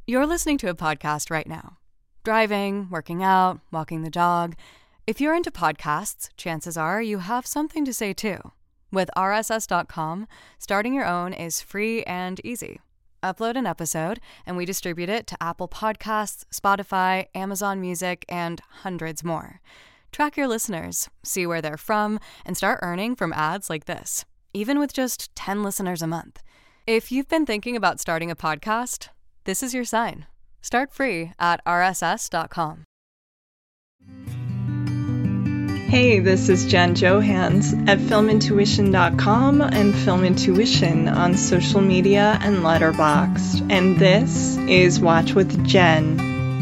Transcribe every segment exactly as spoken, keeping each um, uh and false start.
You're listening to a podcast right now. Driving, working out, walking the dog. If you're into podcasts, chances are you have something to say too. With R S S dot com, starting your own is free and easy. Upload an episode, and we distribute it to Apple Podcasts, Spotify, Amazon Music, and hundreds more. Track your listeners, see where they're from, and start earning from ads like this, even with just ten listeners a month. If you've been thinking about starting a podcast, this is your sign. Start free at R S S dot com. Hey, this is Jen Johans at film intuition dot com and Film Intuition on social media and Letterboxd. And this is Watch with Jen.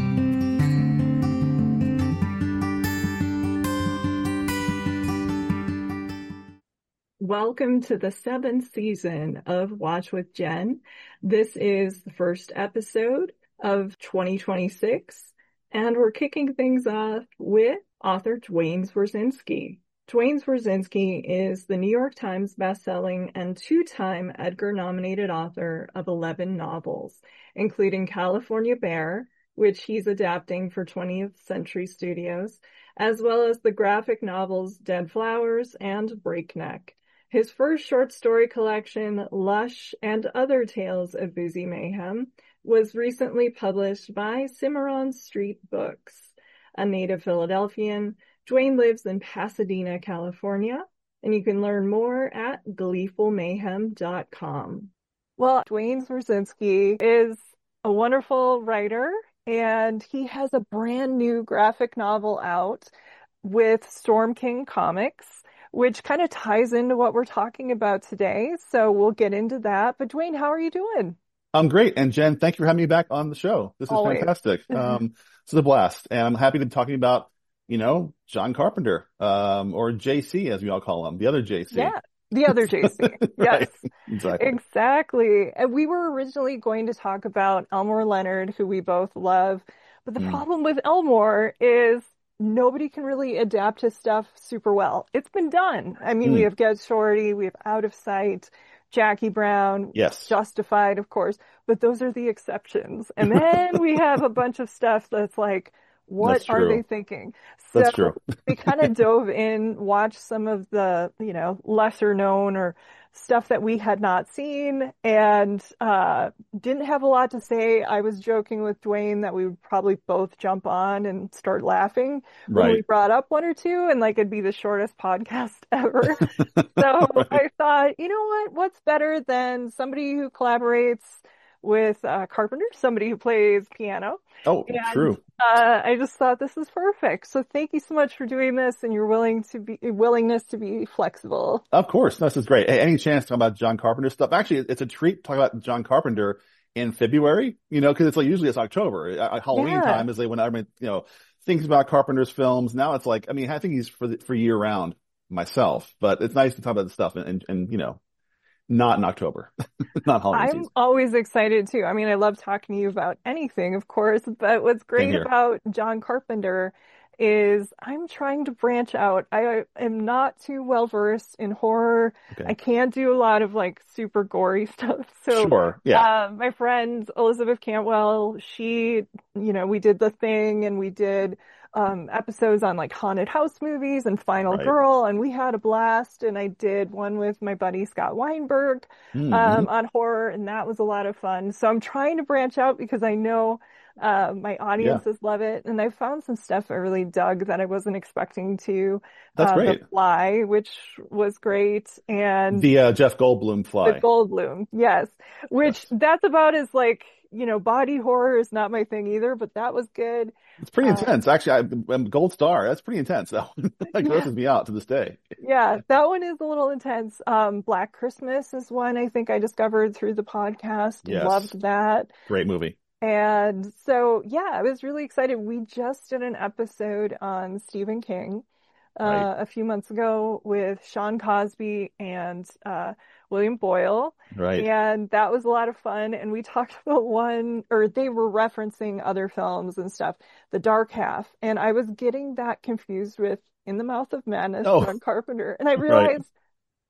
Welcome to the seventh season of Watch with Jen. This is the first episode of twenty twenty-six, and we're kicking things off with author Duane Swierczynski. Duane Swierczynski is the New York Times bestselling and two-time Edgar-nominated author of eleven novels, including California Bear, which he's adapting for twentieth Century Studios, as well as the graphic novels Dead Flowers and Breakneck. His first short story collection, Lush and Other Tales of Boozy Mayhem, was recently published by Cimarron Street Books. A native Philadelphian, Duane lives in Pasadena, California, and you can learn more at gleeful mayhem dot com. Well, Duane Swierczynski is a wonderful writer, and he has a brand new graphic novel out with Storm King Comics, which kind of ties into what we're talking about today. So we'll get into that. But Duane, how are you doing? I'm great. And Jen, thank you for having me back on the show. This is Always. fantastic. Um, this is a blast. And I'm happy to be talking about, you know, John Carpenter, um, or J C, as we all call him, the other J C. Yeah, the other J C. Yes, Right. Exactly. Exactly. And we were originally going to talk about Elmore Leonard, who we both love. But the Mm. problem with Elmore is nobody can really adapt his stuff super well. It's been done. I mean, Mm. we have Get Shorty, we have Out of Sight, Jackie Brown, Yes. Justified, of course, but those are the exceptions. And then we have a bunch of stuff that's like, what That's are true. they thinking? So That's true. we kind of dove in, watched some of the, you know, lesser known or stuff that we had not seen, and uh, didn't have a lot to say. I was joking with Duane that we would probably both jump on and start laughing when we Right. brought up one or two, and like it'd be the shortest podcast ever. So Right. I thought, you know what? What's better than somebody who collaborates with uh, Carpenter, somebody who plays piano? Oh, And true. uh, I just thought this is perfect. So thank you so much for doing this and your willing to be willingness to be flexible. Of course. No, this is great. Hey, any chance to talk about John Carpenter stuff? Actually, it's a treat to talk about John Carpenter in February, you know, because it's like usually it's October. Uh, Halloween Yeah. time is like when everyone, you know, thinks about Carpenter's films. Now it's like, I mean, I think he's for the, for year round myself, but it's nice to talk about this stuff and, and, and you know, not in October, not Halloween I'm season. always excited too. I mean, I love talking to you about anything, of course, but what's Same great here. about John Carpenter is I'm trying to branch out. I am not too well versed in horror. I Okay. can't do a lot of like super gory stuff. So Sure. Yeah. Um, my friend Elizabeth Cantwell, she, you know, we did The Thing and we did um, episodes on like haunted house movies and Final Right. Girl, and we had a blast. And I did one with my buddy Scott Weinberg Mm-hmm. um, on horror, and that was a lot of fun. So I'm trying to branch out because I know uh, my Yeah. audiences love it, and I found some stuff I really dug that I wasn't expecting to. That's Uh, The great. Fly, which was great, and The uh, Jeff Goldblum The Fly. Goldblum, yes, which Yes. that's about as like, you know, body horror is not my thing either, but that was good. It's pretty Uh, intense. Actually, I, I'm Gold Star. That's pretty intense. That one that yeah, grosses me out to this day. yeah, that one is a little intense. Um, Black Christmas is one I think I discovered through the podcast. Yes. Loved that. Great movie. And so, yeah, I was really excited. We just did an episode on Stephen King Right. uh, a few months ago with Sean Cosby and uh, William Boyle. Right. And that was a lot of fun. And we talked about one, or they were referencing other films and stuff, The Dark Half. And I was getting that confused with In the Mouth of Madness, Oh, John Carpenter. And I right. realized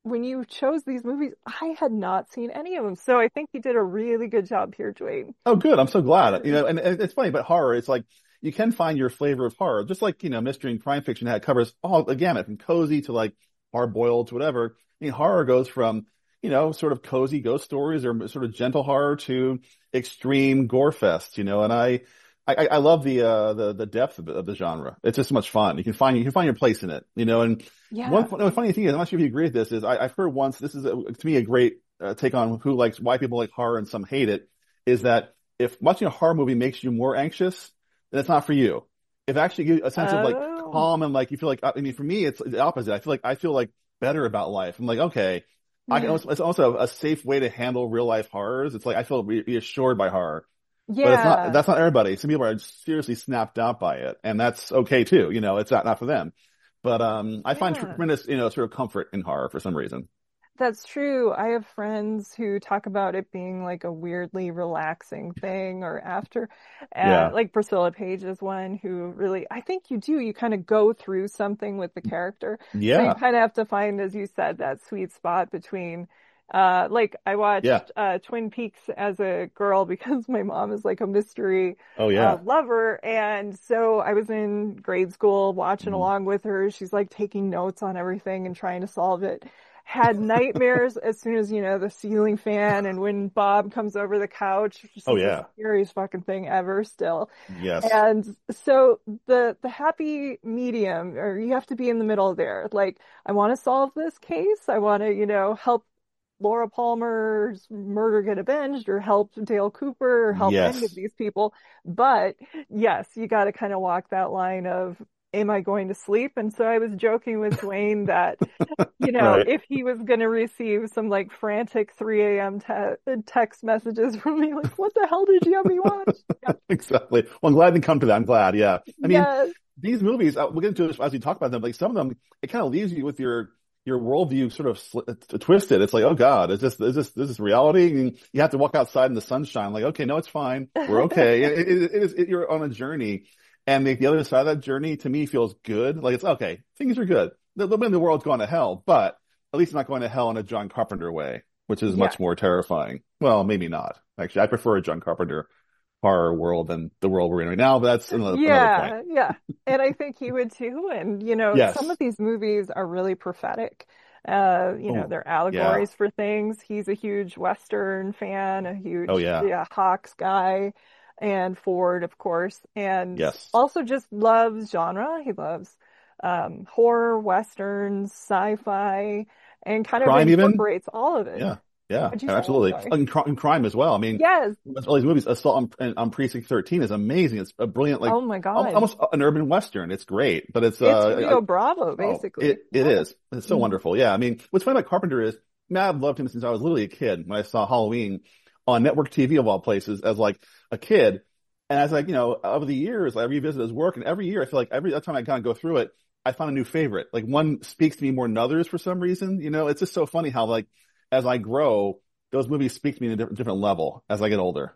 when you chose these movies, I had not seen any of them. So I think you did a really good job here, Dwayne. Oh, good. I'm so glad. You know, and, and it's funny, but horror, it's like you can find your flavor of horror, just like, you know, mystery and crime fiction had covers all the gamut from cozy to like hard boiled to whatever. I mean, horror goes from, you know, sort of cozy ghost stories or sort of gentle horror to extreme gore fest, you know, and I, I, I love the, uh, the, the depth of the, of the genre. It's just so much fun. You can find, you can find your place in it, you know, and Yeah. one one funny thing is, I'm not sure if you agree with this, is I, I've heard once, this is a, to me a great uh, take on who likes, why people like horror and some hate it, is that if watching a horror movie makes you more anxious, then it's not for you. If it actually gives you a sense of like Oh. calm and like you feel like, I mean, for me, it's the opposite. I feel like, I feel like better about life. I'm like, okay, I can Yeah. also, it's also a safe way to handle real life horrors. It's like, I feel re- reassured by horror. But it's Yeah. not, that's not everybody. Some people are seriously snapped out by it, and that's okay too. You know, it's not, not for them. But, um, I find Yeah. tremendous, you know, sort of comfort in horror for some reason. That's true. I have friends who talk about it being like a weirdly relaxing thing or after, uh, Yeah. like Priscilla Page is one who really, I think you do, you kind of go through something with the character. So you Yeah. kind of have to find, as you said, that sweet spot between, uh, like I watched, Yeah. uh, Twin Peaks as a girl because my mom is like a mystery, Oh, uh, yeah. lover. And so I was in grade school watching Mhm. along with her. She's like taking notes on everything and trying to solve it. Had nightmares as soon as, you know, the ceiling fan and when Bob comes over the couch, which is Oh, the yeah. scariest fucking thing ever still. Yes. And so the the happy medium, or you have to be in the middle there. Like, I want to solve this case. I want to, you know, help Laura Palmer's murder get avenged or help Dale Cooper or help any of Yes. these people. But yes, you got to kind of walk that line of, am I going to sleep? And so I was joking with Dwayne that, you know, Right. if he was going to receive some like frantic three a m te text messages from me, like, what the hell did you have me watch? Yeah. Exactly. Well, I'm glad it didn't come to that. I'm glad. Yeah. I mean, Yes. these movies, uh, we'll get into this as we talk about them, like some of them, it kind of leaves you with your, your worldview sort of sl- uh, twisted. It's like, oh God, is this, is this, this is reality? And you have to walk outside in the sunshine. Like, okay, no, it's fine. We're okay. it, it, it is, it, you're on a journey. And the, the other side of that journey to me feels good. Like it's okay. Things are good. The, the, the world's going to hell, but at least not going to hell in a John Carpenter way, which is Yeah. much more terrifying. Well, maybe not. Actually, I prefer a John Carpenter horror world than the world we're in right now, but that's another, another Yeah, point. yeah. And I think he would too. And, you know, Yes. some of these movies are really prophetic. Uh, you know, Oh, they're yeah. allegories for things. He's a huge Western fan, a huge, Oh, yeah. yeah, Hawks guy, and Ford, of course, and Yes. also just loves genre. He loves um, horror, Westerns, sci-fi, and kind of Crime even? incorporates all of it. Yeah. Yeah. What'd you say? Absolutely. Sorry. And, cr- and crime as well. I mean, Yes. all these movies, Assault on, on Precinct thirteen is amazing. It's a brilliant, like Oh my al- God. almost an urban Western. It's great, but it's, It's uh, Rio I- Bravo, oh, basically. it, it Yeah. is. It's so Mhm. wonderful. Yeah. I mean, what's funny about Carpenter is, I mean, I've loved him since I was literally a kid when I saw Halloween on network T V of all places as like a kid. And as like, you know, over the years, I revisit his work, and every year I feel like every time I kind of go through it, I find a new favorite. Like one speaks to me more than others for some reason. You know, it's just so funny how like as I grow, those movies speak to me in a different, different level as I get older.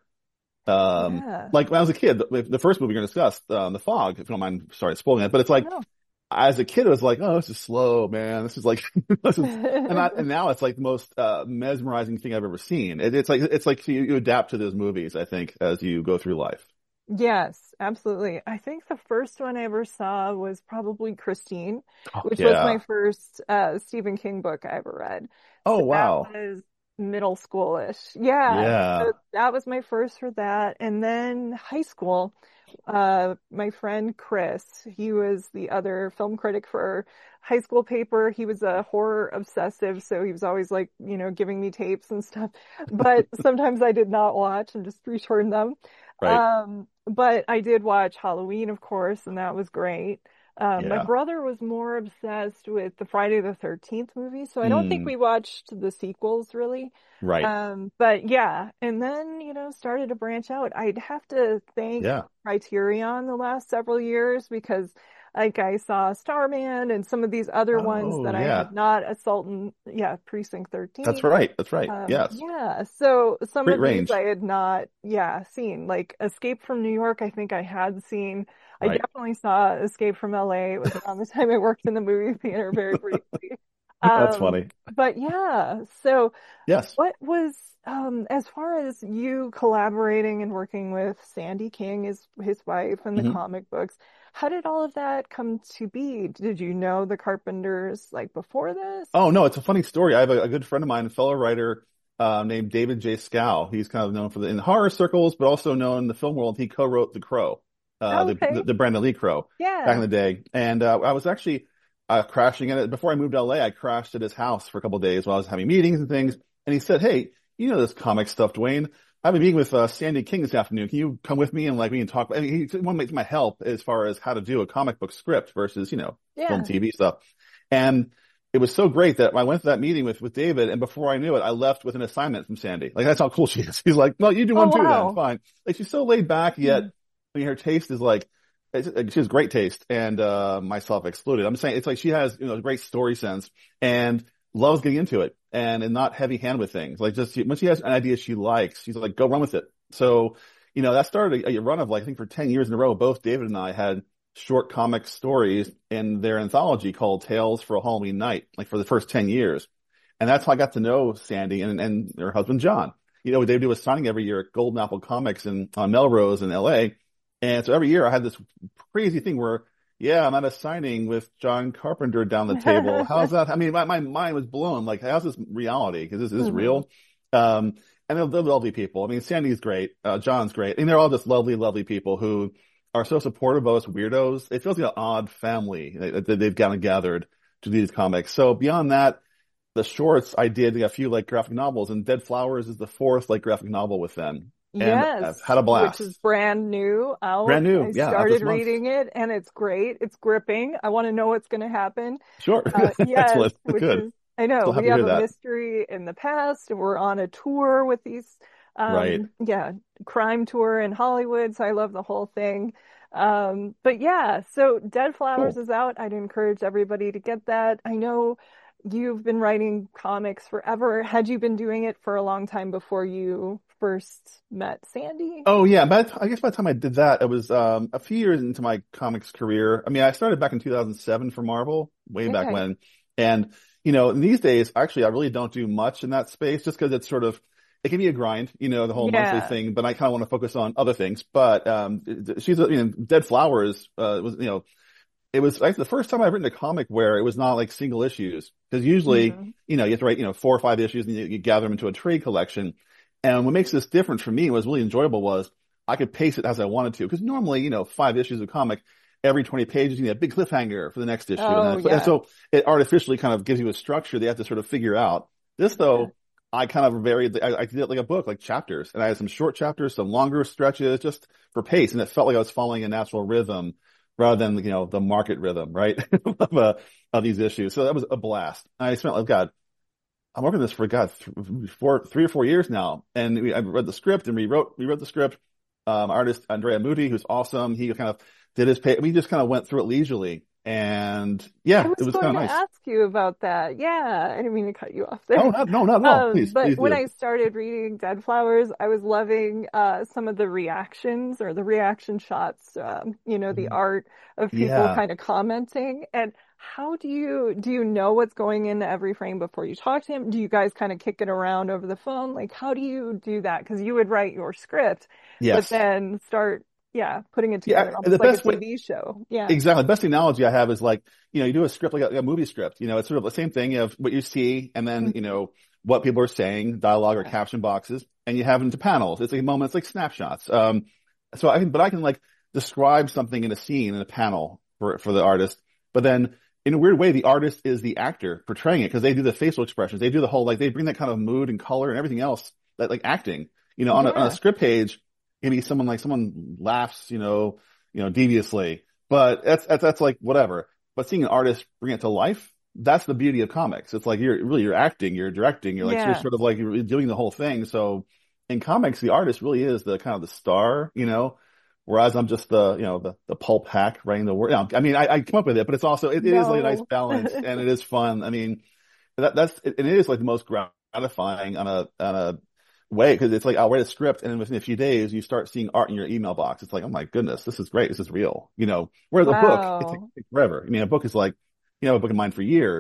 Um, Yeah. like when I was a kid, the, the first movie we're going to discuss, um, The Fog, if you don't mind, sorry, spoiling it, but it's like, No. as a kid, it was like, oh, this is slow, man. This is like, this is, and, I, and now it's like the most, uh, mesmerizing thing I've ever seen. It, it's like, it's like you, you adapt to those movies, I think, as you go through life. Yes, absolutely. I think the first one I ever saw was probably Christine, Oh, which was my yeah. first uh, Stephen King book I ever read. Oh, So that wow. was middle schoolish. Yeah, Yeah. so that was my first for that. And then high school, uh, my friend Chris, he was the other film critic for high school paper. He was a horror obsessive, so he was always like, you know, giving me tapes and stuff. But sometimes I did not watch and just returned them. Right. Um, but I did watch Halloween, of course, and that was great. Um, my Yeah. brother was more obsessed with the Friday the thirteenth movie, so I don't think Mm, we watched the sequels really. right. Um, but yeah, and then, you know, started to branch out. I'd have to thank Yeah. Criterion the last several years because like I saw Starman and some of these other ones Oh, that I yeah. had not, Assault and, yeah, Precinct That's thirteen. right. That's right. Um, Yes. yeah, so some Great of these range. I had not, yeah, seen. Like Escape from New York, I think I had seen. I Right. definitely saw Escape from L A. It was around the time I worked in the movie theater very briefly. That's Um, funny. but yeah, so Yes. what was um as far as you collaborating and working with Sandy King, his his wife, and the hmm comic books, how did all of that come to be? Did you know the Carpenters like before this? Oh no, it's a funny story. I have a, a good friend of mine, a fellow writer, uh, named David J. Scow. He's kind of known for the in horror circles, but also known in the film world. He co-wrote The Crow, uh, the, Okay. the the Brandon Lee Crow back in Yeah. the day. And uh, I was actually uh, crashing at it before I moved to L A. I crashed at his house for a couple of days while I was having meetings and things. And he said, "Hey, you know this comic stuff, Dwayne? I have a meeting with uh, Sandy King this afternoon. Can you come with me and like we can talk?" I mean, he wanted my help as far as how to do a comic book script versus you know film, Yeah. T V stuff. And it was so great that I went to that meeting with, with David, and before I knew it, I left with an assignment from Sandy. Like, that's how cool she is. He's like, "No, you do Oh one too then. wow. Fine." Like, she's so laid back, yet, Mhm. I mean, her taste is like, it's, like, she has great taste, and, uh, myself excluded. I'm saying it's like she has, you know, great story sense and loves getting into it and, and not heavy hand with things. Like, just when she has an idea she likes, she's like, go run with it. So, you know, that started a, a run of like, I think for ten years in a row, both David and I had short comic stories in their anthology called Tales for a Halloween Night, like for the first ten years. And that's how I got to know Sandy and, and her husband, John. You know, they do a signing every year at Golden Apple Comics in on Melrose in L A. And so every year I had this crazy thing where, yeah, I'm at a signing with John Carpenter down the table. How's that? I mean, my, my mind was blown. Like, how's this reality? Because this is Mhm. real. Um, and they're, they're lovely people. I mean, Sandy's great. Uh, John's great. And they're all just lovely, lovely people who are so supportive of us weirdos. It feels like an odd family that that they've kind of gathered to do these comics. So beyond that, the shorts I did a few like graphic novels, and Dead Flowers is the fourth like graphic novel with them, and I've Yes, had a which is blast. brand new out. Brand new, I yeah, out this started month. reading it and it's great. It's gripping. I want to know what's going to happen. Sure, Uh, yes, excellent, which good. is, I know So we happy to have hear a that. mystery in the past and we're on a tour with these, Right. um, yeah, crime tour in Hollywood. So I love the whole thing. Um, but yeah, so Dead Flowers Cool. is out. I'd encourage everybody to get that. I know you've been writing comics forever. Had you been doing it for a long time before you first met Sandy? Oh yeah, but I guess by the time I did that, it was um a few years into my comics career. I mean, I started back in two thousand seven for Marvel, way back Okay. when. And you know, these days, actually, I really don't do much in that space just because it's sort of it can be a grind, you know, the whole monthly Yeah. thing. But I kind of want to focus on other things. But um, she's you know, Dead Flowers uh, was you know it was like the first time I've written a comic where it was not like single issues. Because usually, Hmm. you know, you have to write, you know, four or five issues and you, you gather them into a trade collection. And what makes this different for me, was really enjoyable, was I could pace it as I wanted to. Because normally, you know, five issues of comic, every twenty pages, you need a big cliffhanger for the next issue. And, Oh, then, and yeah. so it artificially kind of gives you a structure that you have to sort of figure out. This Yeah. though, I kind of varied, I, I did it like a book, like chapters. And I had some short chapters, some longer stretches, just for pace. And it felt like I was following a natural rhythm rather than, you know, the market rhythm, right? of, uh, of these issues. So that was a blast. I spent, like, God, I'm working this for, God, th- four, three or four years now. And we, I read the script and rewrote, rewrote the script. Um, artist Andrea Moody, who's awesome. He kind of did his pay. We just kind of went through it leisurely. And I yeah, it was was going kind to of nice. ask you about that. Yeah, I didn't mean to cut you off Oh, there. not, no, not at all. Um, Please, but please when do. I started reading Dead Flowers, I was loving uh, some of the reactions or the reaction shots, um, you know, the art of people Yeah. kind of commenting. And how do you do you know what's going into every frame before you talk to him? Do you guys kind of kick it around over the phone? Like, how do you do that? Because you would write your script, but Yes. then start, yeah, putting it Yeah. together The almost like a best way, T V show. Yeah. exactly. The best analogy I have is like, you know, you do a script like a, like a movie script. You know, it's sort of the same thing. You have what you see and then, you Mhm. know, what people are saying, dialogue or Yeah. caption boxes, and you have it into panels. It's like moments, like snapshots. Um, so I can, but I can like describe something in a scene in a panel for, for the artist, but then in a weird way, the artist is the actor portraying it because they do the facial expressions. They do the whole, like, they bring that kind of mood and color and everything else that, like, acting, you know, on a, on a Yeah. script page, maybe someone like someone laughs, you know, you know, deviously, but that's, that's, that's like whatever. But seeing an artist bring it to life, that's the beauty of comics. It's like you're really, you're acting, you're directing, you're like, you're Yeah. sort of like, you're doing the whole thing. So in comics, the artist really is the kind of the star, you know, whereas I'm just the, you know, the, the pulp hack writing the word. You know, I mean, I, I come up with it, but it's also, it, it is like a nice No. balance and it is fun. I mean, that, that's, it, it is like the most gratifying on a, on a way, because it's like I'll write a script and then within a few days you start seeing art in your email box. It's like, oh my goodness, this is great. This is real, you know, whereas a book, it takes Wow. forever. I mean, a book is like, you know, a book of mine for years.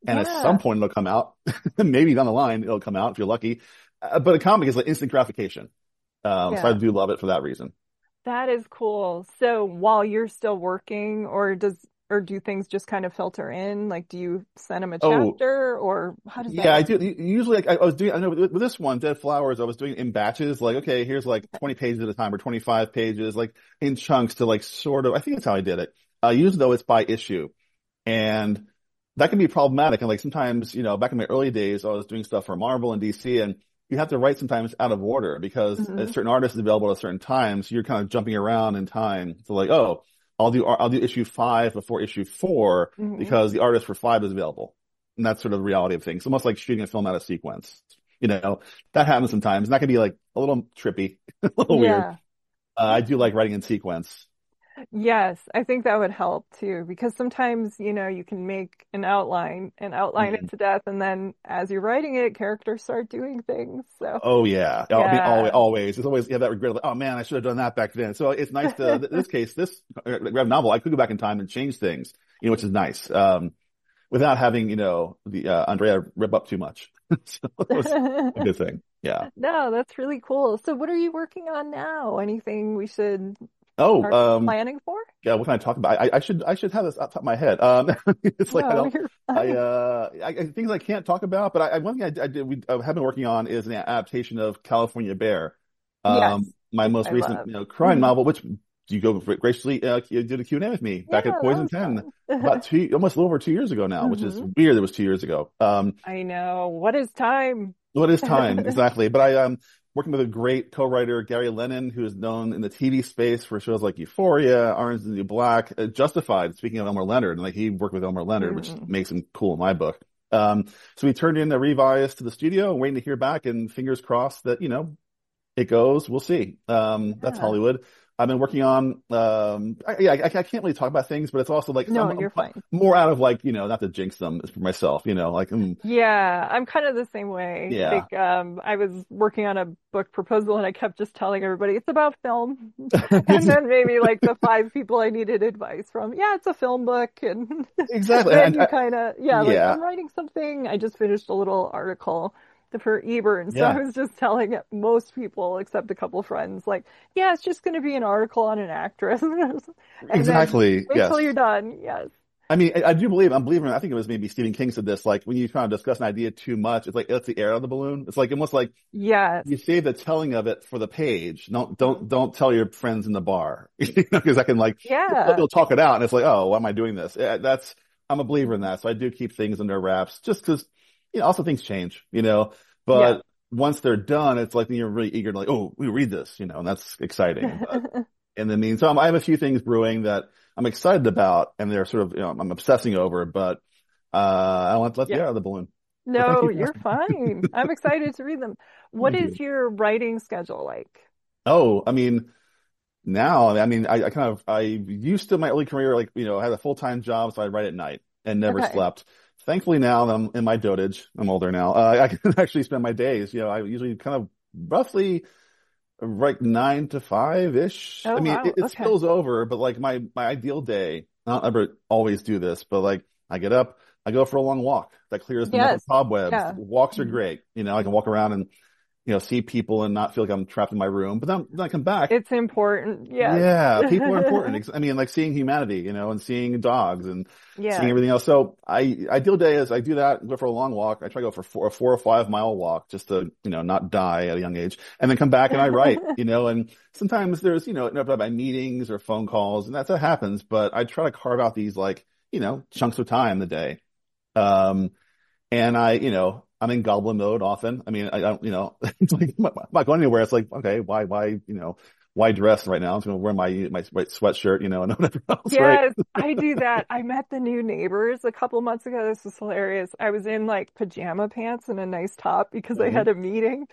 And at some Yeah. point it'll come out. Maybe down the line it'll come out if you're lucky. Uh, but a comic is like instant gratification. Um, so I Yeah. do love it for that reason. That is cool. So while you're still working, or does or do things just kind of filter in? Like, do you send them a Oh, chapter, or how does that yeah, I work? do. U- Usually, like, I, I was doing, I know with, with this one, Dead Flowers, I was doing in batches. Like, okay, here's like twenty pages at a time or twenty-five pages, like in chunks to like sort of, I think that's how I did it. Uh, usually though it's by issue. And that can be problematic. And like sometimes, you know, back in my early days, I was doing stuff for Marvel and D C, and you have to write sometimes out of order because a Hmm. certain artist is available at certain times. So you're kind of jumping around in time. So like, oh, I'll do, I'll do issue five before issue four Hmm. because the artist for five is available. And that's sort of the reality of things. It's almost like shooting a film out of sequence. You know, that happens sometimes. And that can be like a little trippy, a little weird. Yeah. Uh, I do like writing in sequence. Yes, I think that would help too, because sometimes, you know, you can make an outline and outline it Mhm. to death, and then as you're writing it, characters start doing things. So, Oh yeah. I mean, always, yeah. always. It's always, you have that regret. Like, oh man, I should have done that back then. So it's nice to, in this case, this uh, graphic novel, I could go back in time and change things, you know, which is nice. Um, without having, you know, the, uh, Andrea rip up too much. So it was a good thing. Yeah. No, that's really cool. So what are you working on now? Anything we should Oh, start um, planning for? yeah, what can I talk about? I, I should, I should have this off the top of my head. Um, it's like, I No, don't, you're I, fine. uh, I, I- things I can't talk about, but I, I one thing I, I did, we I have been working on is an adaptation of California Bear. Yes, Um, my which most I recent, love. you know, crime Mhm. novel, which you go graciously, uh, you did a Q and A with me Yeah, back at that Poison was ten fun. about two, almost a little over two years ago now, which is Hmm. weird. It was two years ago. Um, I know. What is time? what is time? Exactly. But I, um, working with a great co-writer, Gary Lennon, who is known in the T V space for shows like Euphoria, Orange is the New Black, uh, Justified, speaking of Elmer Leonard, and like he worked with Elmer Leonard, which Mm. makes him cool in my book. Um, so we turned in a revise to the studio, waiting to hear back, and fingers crossed that, you know, it goes. We'll see. Um, that's Yeah. Hollywood. I've been working on, um, I, yeah, I, I can't really talk about things, but it's also like, No, I'm, you're I'm fine. more out of like, you know, not to jinx them, it's for myself, you know, like, mm, Yeah, I'm kind of the same way. yeah. Like, um, I was working on a book proposal and I kept just telling everybody it's about film. And then maybe like the five people I needed advice from, yeah, it's a film book. And Exactly. then And you I, kind of, yeah, like yeah, I'm writing something. I just finished a little article for Ebert. And so I yeah, was just telling most people, except a couple friends, like, yeah, it's just going to be an article on an actress. And then exactly. wait till Yes. you're done. Yes. I mean, I, I do believe, I'm believing, I think it was maybe Stephen King said this, like when you kind of discuss an idea too much, it's like, it's the air of the balloon. It's like almost like Yes. you save the telling of it for the page. Don't, don't, don't tell your friends in the bar, you know, cause I can like, Yeah. they'll talk it out and it's like, oh, why am I doing this? Yeah, that's, I'm a believer in that. So I do keep things under wraps just cause, you know, also things change, you know, Yeah. but once they're done, it's like you're really eager to like, oh, we read this, you know, and that's exciting. But in the meantime, I have a few things brewing that I'm excited about and they're sort of, you know, I'm obsessing over, but, uh, I want to let the Yeah. air out of the balloon. So thank No, you for you're asking. fine. I'm excited to read them. What Thank is you. your writing schedule like? Oh, I mean, now, I mean, I, I kind of, I used to my early career, like, you know, I had a full-time job, so I'd write at night and never Okay. slept. Thankfully now that I'm in my dotage, I'm older now, uh, I can actually spend my days, you know, I usually kind of roughly like nine to five-ish. I Oh, mean, wow. it, it Okay. spills over, but like my, my ideal day, I don't ever always do this, but like I get up, I go for a long walk that clears the mental Yes. cobwebs. Yeah. Walks are Mhm. great. You know, I can walk around and, you know, see people and not feel like I'm trapped in my room, but then, then I come back. It's important. Yes. Yeah, people are important. Ex- I mean, like seeing humanity, you know, and seeing dogs and seeing Yeah. everything else. So I, ideal day is I do that, go for a long walk. I try to go for four, a four or five mile walk just to, you know, not die at a young age and then come back and I write, you know, and sometimes there's, you know, interrupted by meetings or phone calls and that's what happens, but I try to carve out these like, you know, chunks of time in the day. Um, and I, you know, I'm in goblin mode often. I mean, I, I don't, you know, it's like, I'm not going anywhere. It's like, okay, why, why, you know, why dress right now? I'm just going to wear my, my white sweatshirt, you know, and whatever else, right? Yes, I do that. I met the new neighbors a couple months ago. This was hilarious. I was in like pajama pants and a nice top because I Mhm. had a meeting.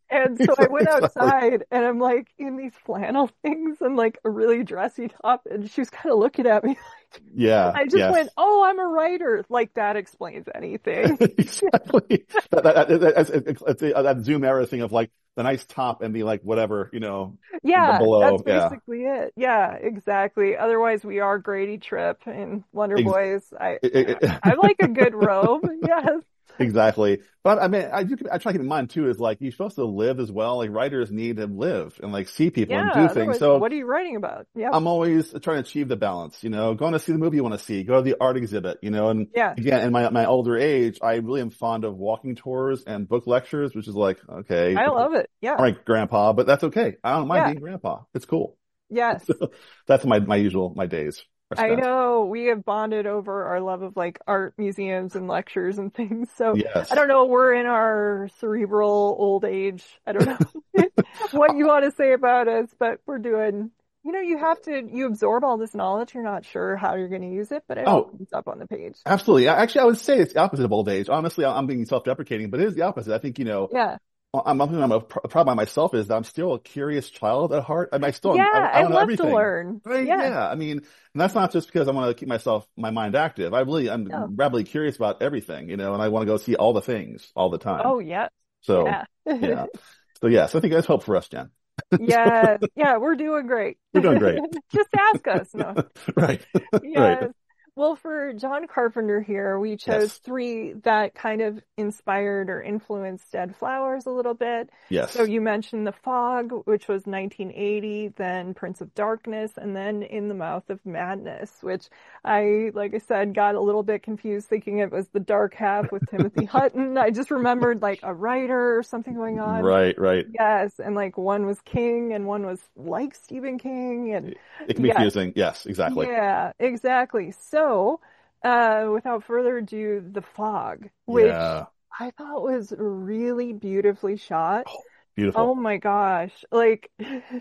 And so I went Exactly. outside and I'm like in these flannel things and like a really dressy top. And she was kind of looking at me. Yeah. I just Yes. went, oh, I'm a writer. Like that explains anything. Exactly. That, that, that, that's- it's, it's a, that Zoom era thing of like the nice top and the like whatever, you know, b- Yeah, that's below. Yeah. basically it. Yeah, exactly. Otherwise, we are Grady Tripp and Wonder Ex- Boys. I it- I it- like a good robe. Yes. Exactly. But I mean, I, you can, I try to keep in mind too, is like, you're supposed to live as well. Like writers need to live and like see people and Yeah, do things. otherwise, So what are you writing about? Yep. I'm always trying to achieve the balance, you know, going to see the movie you want to see, go to the art exhibit, you know, and Yeah, again, in my, my older age, I really am fond of walking tours and book lectures, which is like, okay, I love it. Yeah. all right, grandpa, but that's okay. I don't mind Yeah. being grandpa. It's cool. Yes. So that's my, my usual, my days are I spent. know we have bonded over our love of like art museums and lectures and things. So Yes. I don't know, we're in our cerebral old age. I don't know what you want to say about us, but we're doing, you know, you have to, you absorb all this knowledge. You're not sure how you're going to use it, but it all Oh, comes up on the page. absolutely. I- Actually, I would say it's the opposite of old age. Honestly, I- I'm being self-deprecating, but it is the opposite. I think, you know, Yeah. I'm, I'm, I'm pr- proud by myself is that I'm still a curious child at heart. I mean, I still, Yeah, I, I I don't know love everything. to learn. Right? Yeah. Yeah. I mean, and that's not just because I want to keep myself, my mind active. I really, I'm No. rapidly curious about everything, you know, and I want to go see all the things all the time. Oh, yeah. So, Yeah. yeah. So, yes, I think that's hope for us, Jen. Yes. Yeah, we're doing great. We're doing great. Just ask us. No. Right. Right. Yes. Well, for John Carpenter here, we chose Yes. three that kind of inspired or influenced Dead Flowers a little bit. Yes. So you mentioned The Fog, which was nineteen eighty, then Prince of Darkness, and then In the Mouth of Madness, which I, like I said, got a little bit confused thinking it was the dark half with Timothy Hutton. I just remembered like a writer or something going on. Right. Right. Yes, and like one was King and one was like Stephen King, and It can be yes. confusing. Yes, exactly. Yeah, exactly. So, uh, without further ado, The Fog, which Yeah. I thought was really beautifully shot. Oh, Oh beautiful. my gosh. Like,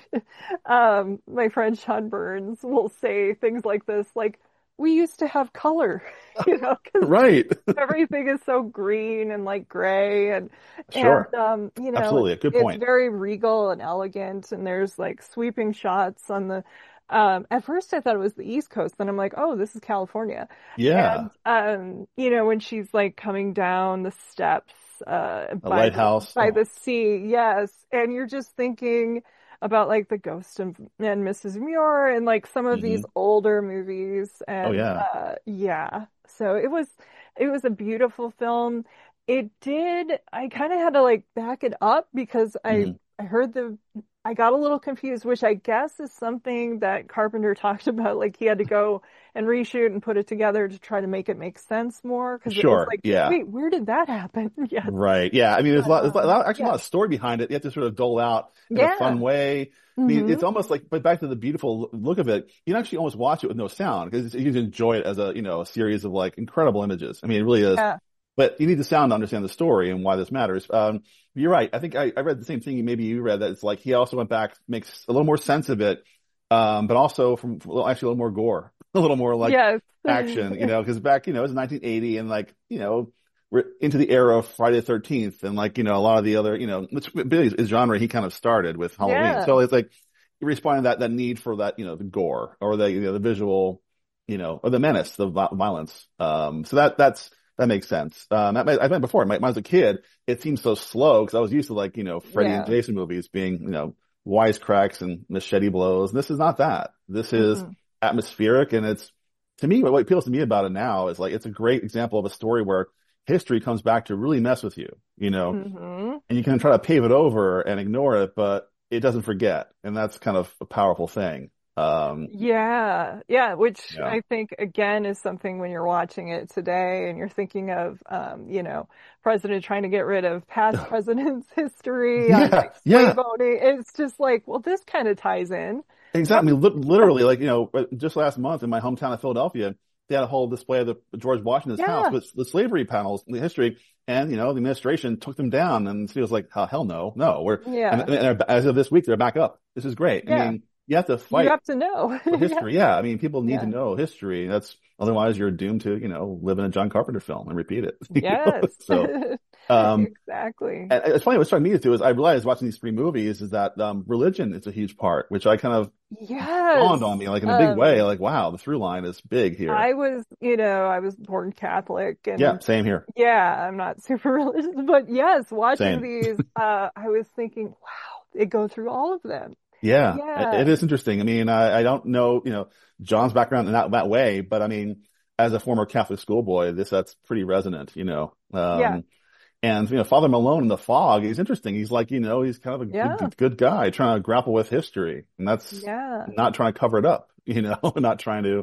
um, my friend Sean Burns will say things like this, like, we used to have color, you know, because Right. everything is so green and like gray and Sure. and um you know Absolutely. A good it's point. very regal and elegant, and there's like sweeping shots on the um at first I thought it was the East Coast, then I'm like, oh, this is California. Yeah. And um you know when she's like coming down the steps uh A by the, lighthouse. by Oh, the sea, yes, and you're just thinking about like The Ghost of and Missus Muir and like some of these hmm older movies, Oh, and yeah. uh yeah, so it was it was a beautiful film. It did, I kind of had to like back it up because I hmm I heard the I got a little confused, which I guess is something that Carpenter talked about, like he had to go and reshoot and put it together to try to make it make sense more, because it was Sure. like, Yeah. wait, where did that happen? Yes. Right. Yeah. I mean, there's a lot, there's a Um, lot, actually a yeah. lot of story behind it. You have to sort of dole out in a Yeah. fun way. I mean, hmm it's almost like, but back to the beautiful look of it, you can actually almost watch it with no sound because you can enjoy it as a, you know, a series of like incredible images. I mean, it really is. Yeah. But you need the sound to understand the story and why this matters. Um, you're right. I think I, I read the same thing. Maybe you read that it's like he also went back, makes a little more sense of it, um, but also from well, actually a little more gore, a little more like Yes. action, you know, because back, you know, it was nineteen eighty and like, you know, we're into the era of Friday the thirteenth and like, you know, a lot of the other, you know, which really is genre he kind of started with Halloween. Yeah. So it's like you're responding to that, that need for that, you know, the gore or the, you know, the visual, you know, or the menace, the vi- violence. Um, so that, that's, that makes sense. Um, I, I meant before, when I was a kid, it seemed so slow because I was used to like, you know, Freddy and Yeah. Jason movies being, you know, wisecracks and machete blows. This is not that. This is hmm atmospheric, and it's, to me, what, what appeals to me about it now is like, it's a great example of a story where history comes back to really mess with you, you know, hmm and you can try to pave it over and ignore it, but it doesn't forget. And that's kind of a powerful thing. Um, Yeah, yeah, which yeah. I think again is something when you're watching it today and you're thinking of, um, you know, president trying to get rid of past presidents' history on Yeah. like Yeah. slave owning. It's just like, well, this kind of ties in. Exactly. Li- Literally, like, you know, just last month in my hometown of Philadelphia, they had a whole display of the George Washington's house Yeah, with the slavery panels, the history, and, you know, the administration took them down, and it was like, oh, hell no, no. We're, and, yeah, and as of this week, they're back up. This is great. I yeah, mean, you have to You fight have to know. for Yeah. history. Yeah, I mean, people need to Yeah. know history. That's otherwise you're doomed to, you know, live in a John Carpenter film and repeat it. You know? Yes. So, um, Exactly. and it's funny. What struck me too is I realized watching these three movies is that um, religion is a huge part, which I kind of dawned Yes. on me like in a big way. Um, Like, wow, the through line is big here. I was, you know, I was born Catholic Yeah, and same here. yeah, I'm not super religious, but yes, watching Same. these, uh, I was thinking, wow, they go through all of them. Yeah, it, it Yeah. is interesting. I mean, I, I don't know, you know, John's background in that, that way, but I mean, as a former Catholic schoolboy, this, that's pretty resonant, you know. Yeah. Um, and, you know, Father Malone in The Fog, he's interesting. He's like, you know, he's kind of a Yeah. good, good guy trying to grapple with history, and that's Yeah. not trying to cover it up, you know, not trying to,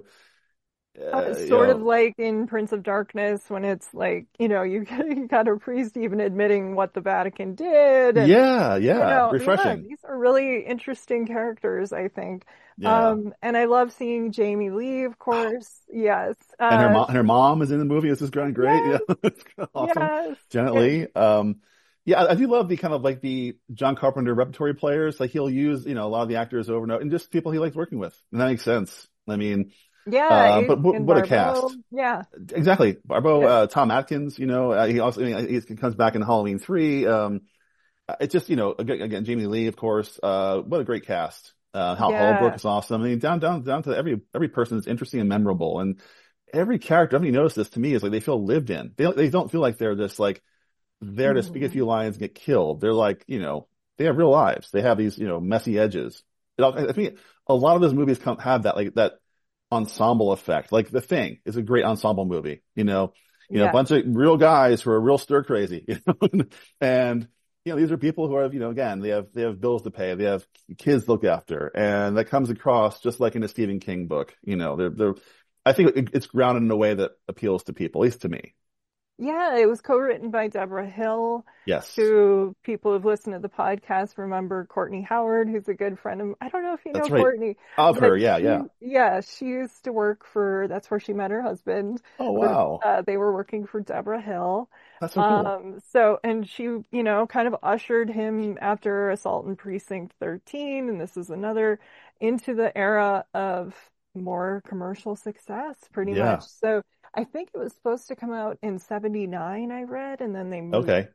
Uh, uh, you sort of know, like in Prince of Darkness when it's like, you know, you, you got a priest even admitting what the Vatican did and yeah, you yeah, know, yeah, refreshing. these are really interesting characters, I think. Yeah. Um, and I love seeing Jamie Lee, of course. Yes. And her Uh, mom, and her mom is in the movie. This is great, great. yes, Yeah, it's awesome. yes. Janet And Leigh. Um, yeah, I, I do love the kind of like the John Carpenter repertory players. Like he'll use, you know, a lot of the actors over and over, and just people he likes working with, and that makes sense. I mean, yeah, uh, but what, Adrian what a Barbeau. cast! Yeah. Exactly, Barbeau, Yeah. uh, Tom Atkins. You know, uh, he also I mean, he comes back in Halloween three. Um, it's just you know again, again Jamie Lee, of course. Uh, what a great cast. Uh, Hal Holbrook Yeah. is awesome. I mean, down down down to every every person is interesting and memorable, and every character. I mean, you notice this to me is like they feel lived in. They don't, they don't feel like they're just like there to speak a Mhm. few lines and get killed. They're like, you know, they have real lives. They have these, you know, messy edges. It, all- I think a lot of those movies come, have that, like that ensemble effect. Like The Thing is a great ensemble movie, you know, you know, a Yeah. bunch of real guys who are real stir crazy, you know, and, you know, these are people who have, you know, again, they have, they have bills to pay. They have kids to look after. And that comes across just like in a Stephen King book, you know, they're, they're, I think it, it's grounded in a way that appeals to people, at least to me. Yeah, it was co-written by Deborah Hill, Yes, who people who've listened to the podcast remember Courtney Howard, who's a good friend of, I don't know if you know that's right. Courtney, Of but her. Yeah. she, Yeah. yeah, she used to work for, that's where she met her husband. Oh, Was, wow. uh, they were working for Deborah Hill. That's so cool. Um, so, and she, you know, kind of ushered him after Assault in Precinct thirteen, and this is another, into the era of more commercial success, pretty much. Yeah. So I think it was supposed to come out in seventy-nine, I read, and then they moved. Okay.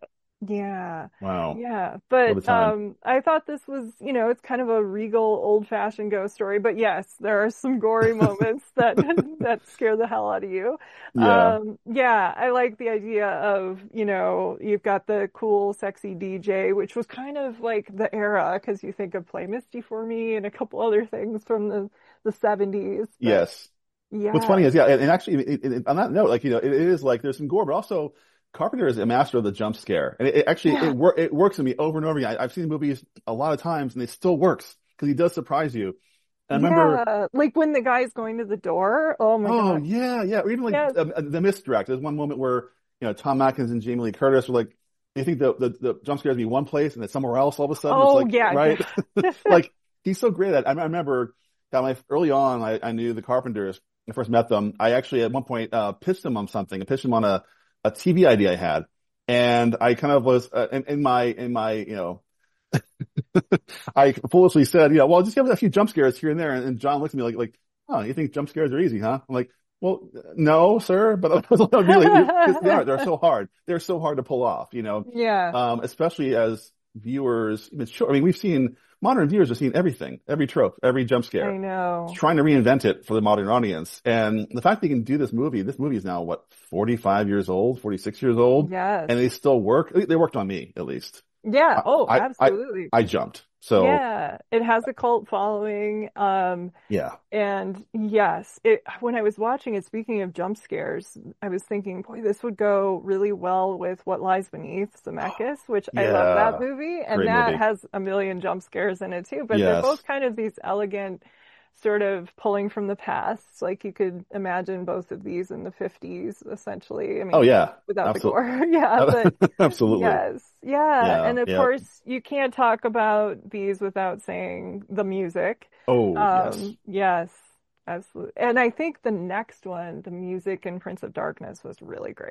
Yeah. Wow. Yeah. What a But time. um I thought this was, you know, it's kind of a regal old-fashioned ghost story, but yes, there are some gory moments that that scare the hell out of you. Yeah. Um yeah, I like the idea of, you know, you've got the cool sexy D J, which was kind of like the era because you think of Play Misty for Me and a couple other things from the the seventies, but Yes. What's funny yeah. is, yeah, and, and actually, it, it, on that note, like, you know, it, it is like there's some gore, but also Carpenter is a master of the jump scare. And it, it actually, Yeah. it, wor it works on me over and over again. I, I've seen movies a lot of times and it still works because he does surprise you. And I remember, Yeah, like when the guy's going to the door. Oh my oh, God. yeah, yeah. Or even like Yes. um, uh, The Misdirect. There's one moment where, you know, Tom Atkins and Jamie Lee Curtis were like, you think the, the, the jump scares be one place and it's somewhere else all of a sudden. It's Oh like, yeah, right? yeah. Like, he's so great at it. I, I remember that when I, early on, I, I knew the Carpenters. When I first met them, I actually at one point uh, pitched them on something. I pitched them on a, a T V idea I had. And I kind of was uh, in, in my, in my, you know, I foolishly said, you know, well, just give us a few jump scares here and there. And, and John looked at me like, like, oh, you think jump scares are easy, huh? I'm like, well, no, sir, but I was really, they are, they're so hard. They're so hard to pull off, you know, Yeah. um, especially as viewers, even sure, I mean, we've seen, modern viewers have seen everything, every trope, every jump I scare, know. trying to reinvent it for the modern audience. And the fact that they can do this movie, this movie is now, what, forty-five years old, forty-six years old, Yes. and they still work. They worked on me, at least. Yeah. Oh, I, I, I, absolutely. I jumped. So, Yeah. It has a cult following. Um, yeah. and yes, it, when I was watching it, speaking of jump scares, I was thinking, boy, this would go really well with What Lies Beneath, Zemeckis, which I love that Yeah. movie. And Great that movie. has a million jump scares in it too. But they're Yes. both kind of these elegant, sort of pulling from the past. Like you could imagine both of these in the fifties, essentially. I Oh, mean, yeah. without the Absolutely. gore. Yeah, but Absolutely. yes. Yeah. Yeah. And of Yeah. course, you can't talk about these without saying the music. Oh, yes. Um, yes, absolutely. And I think the next one, the music in Prince of Darkness was really great.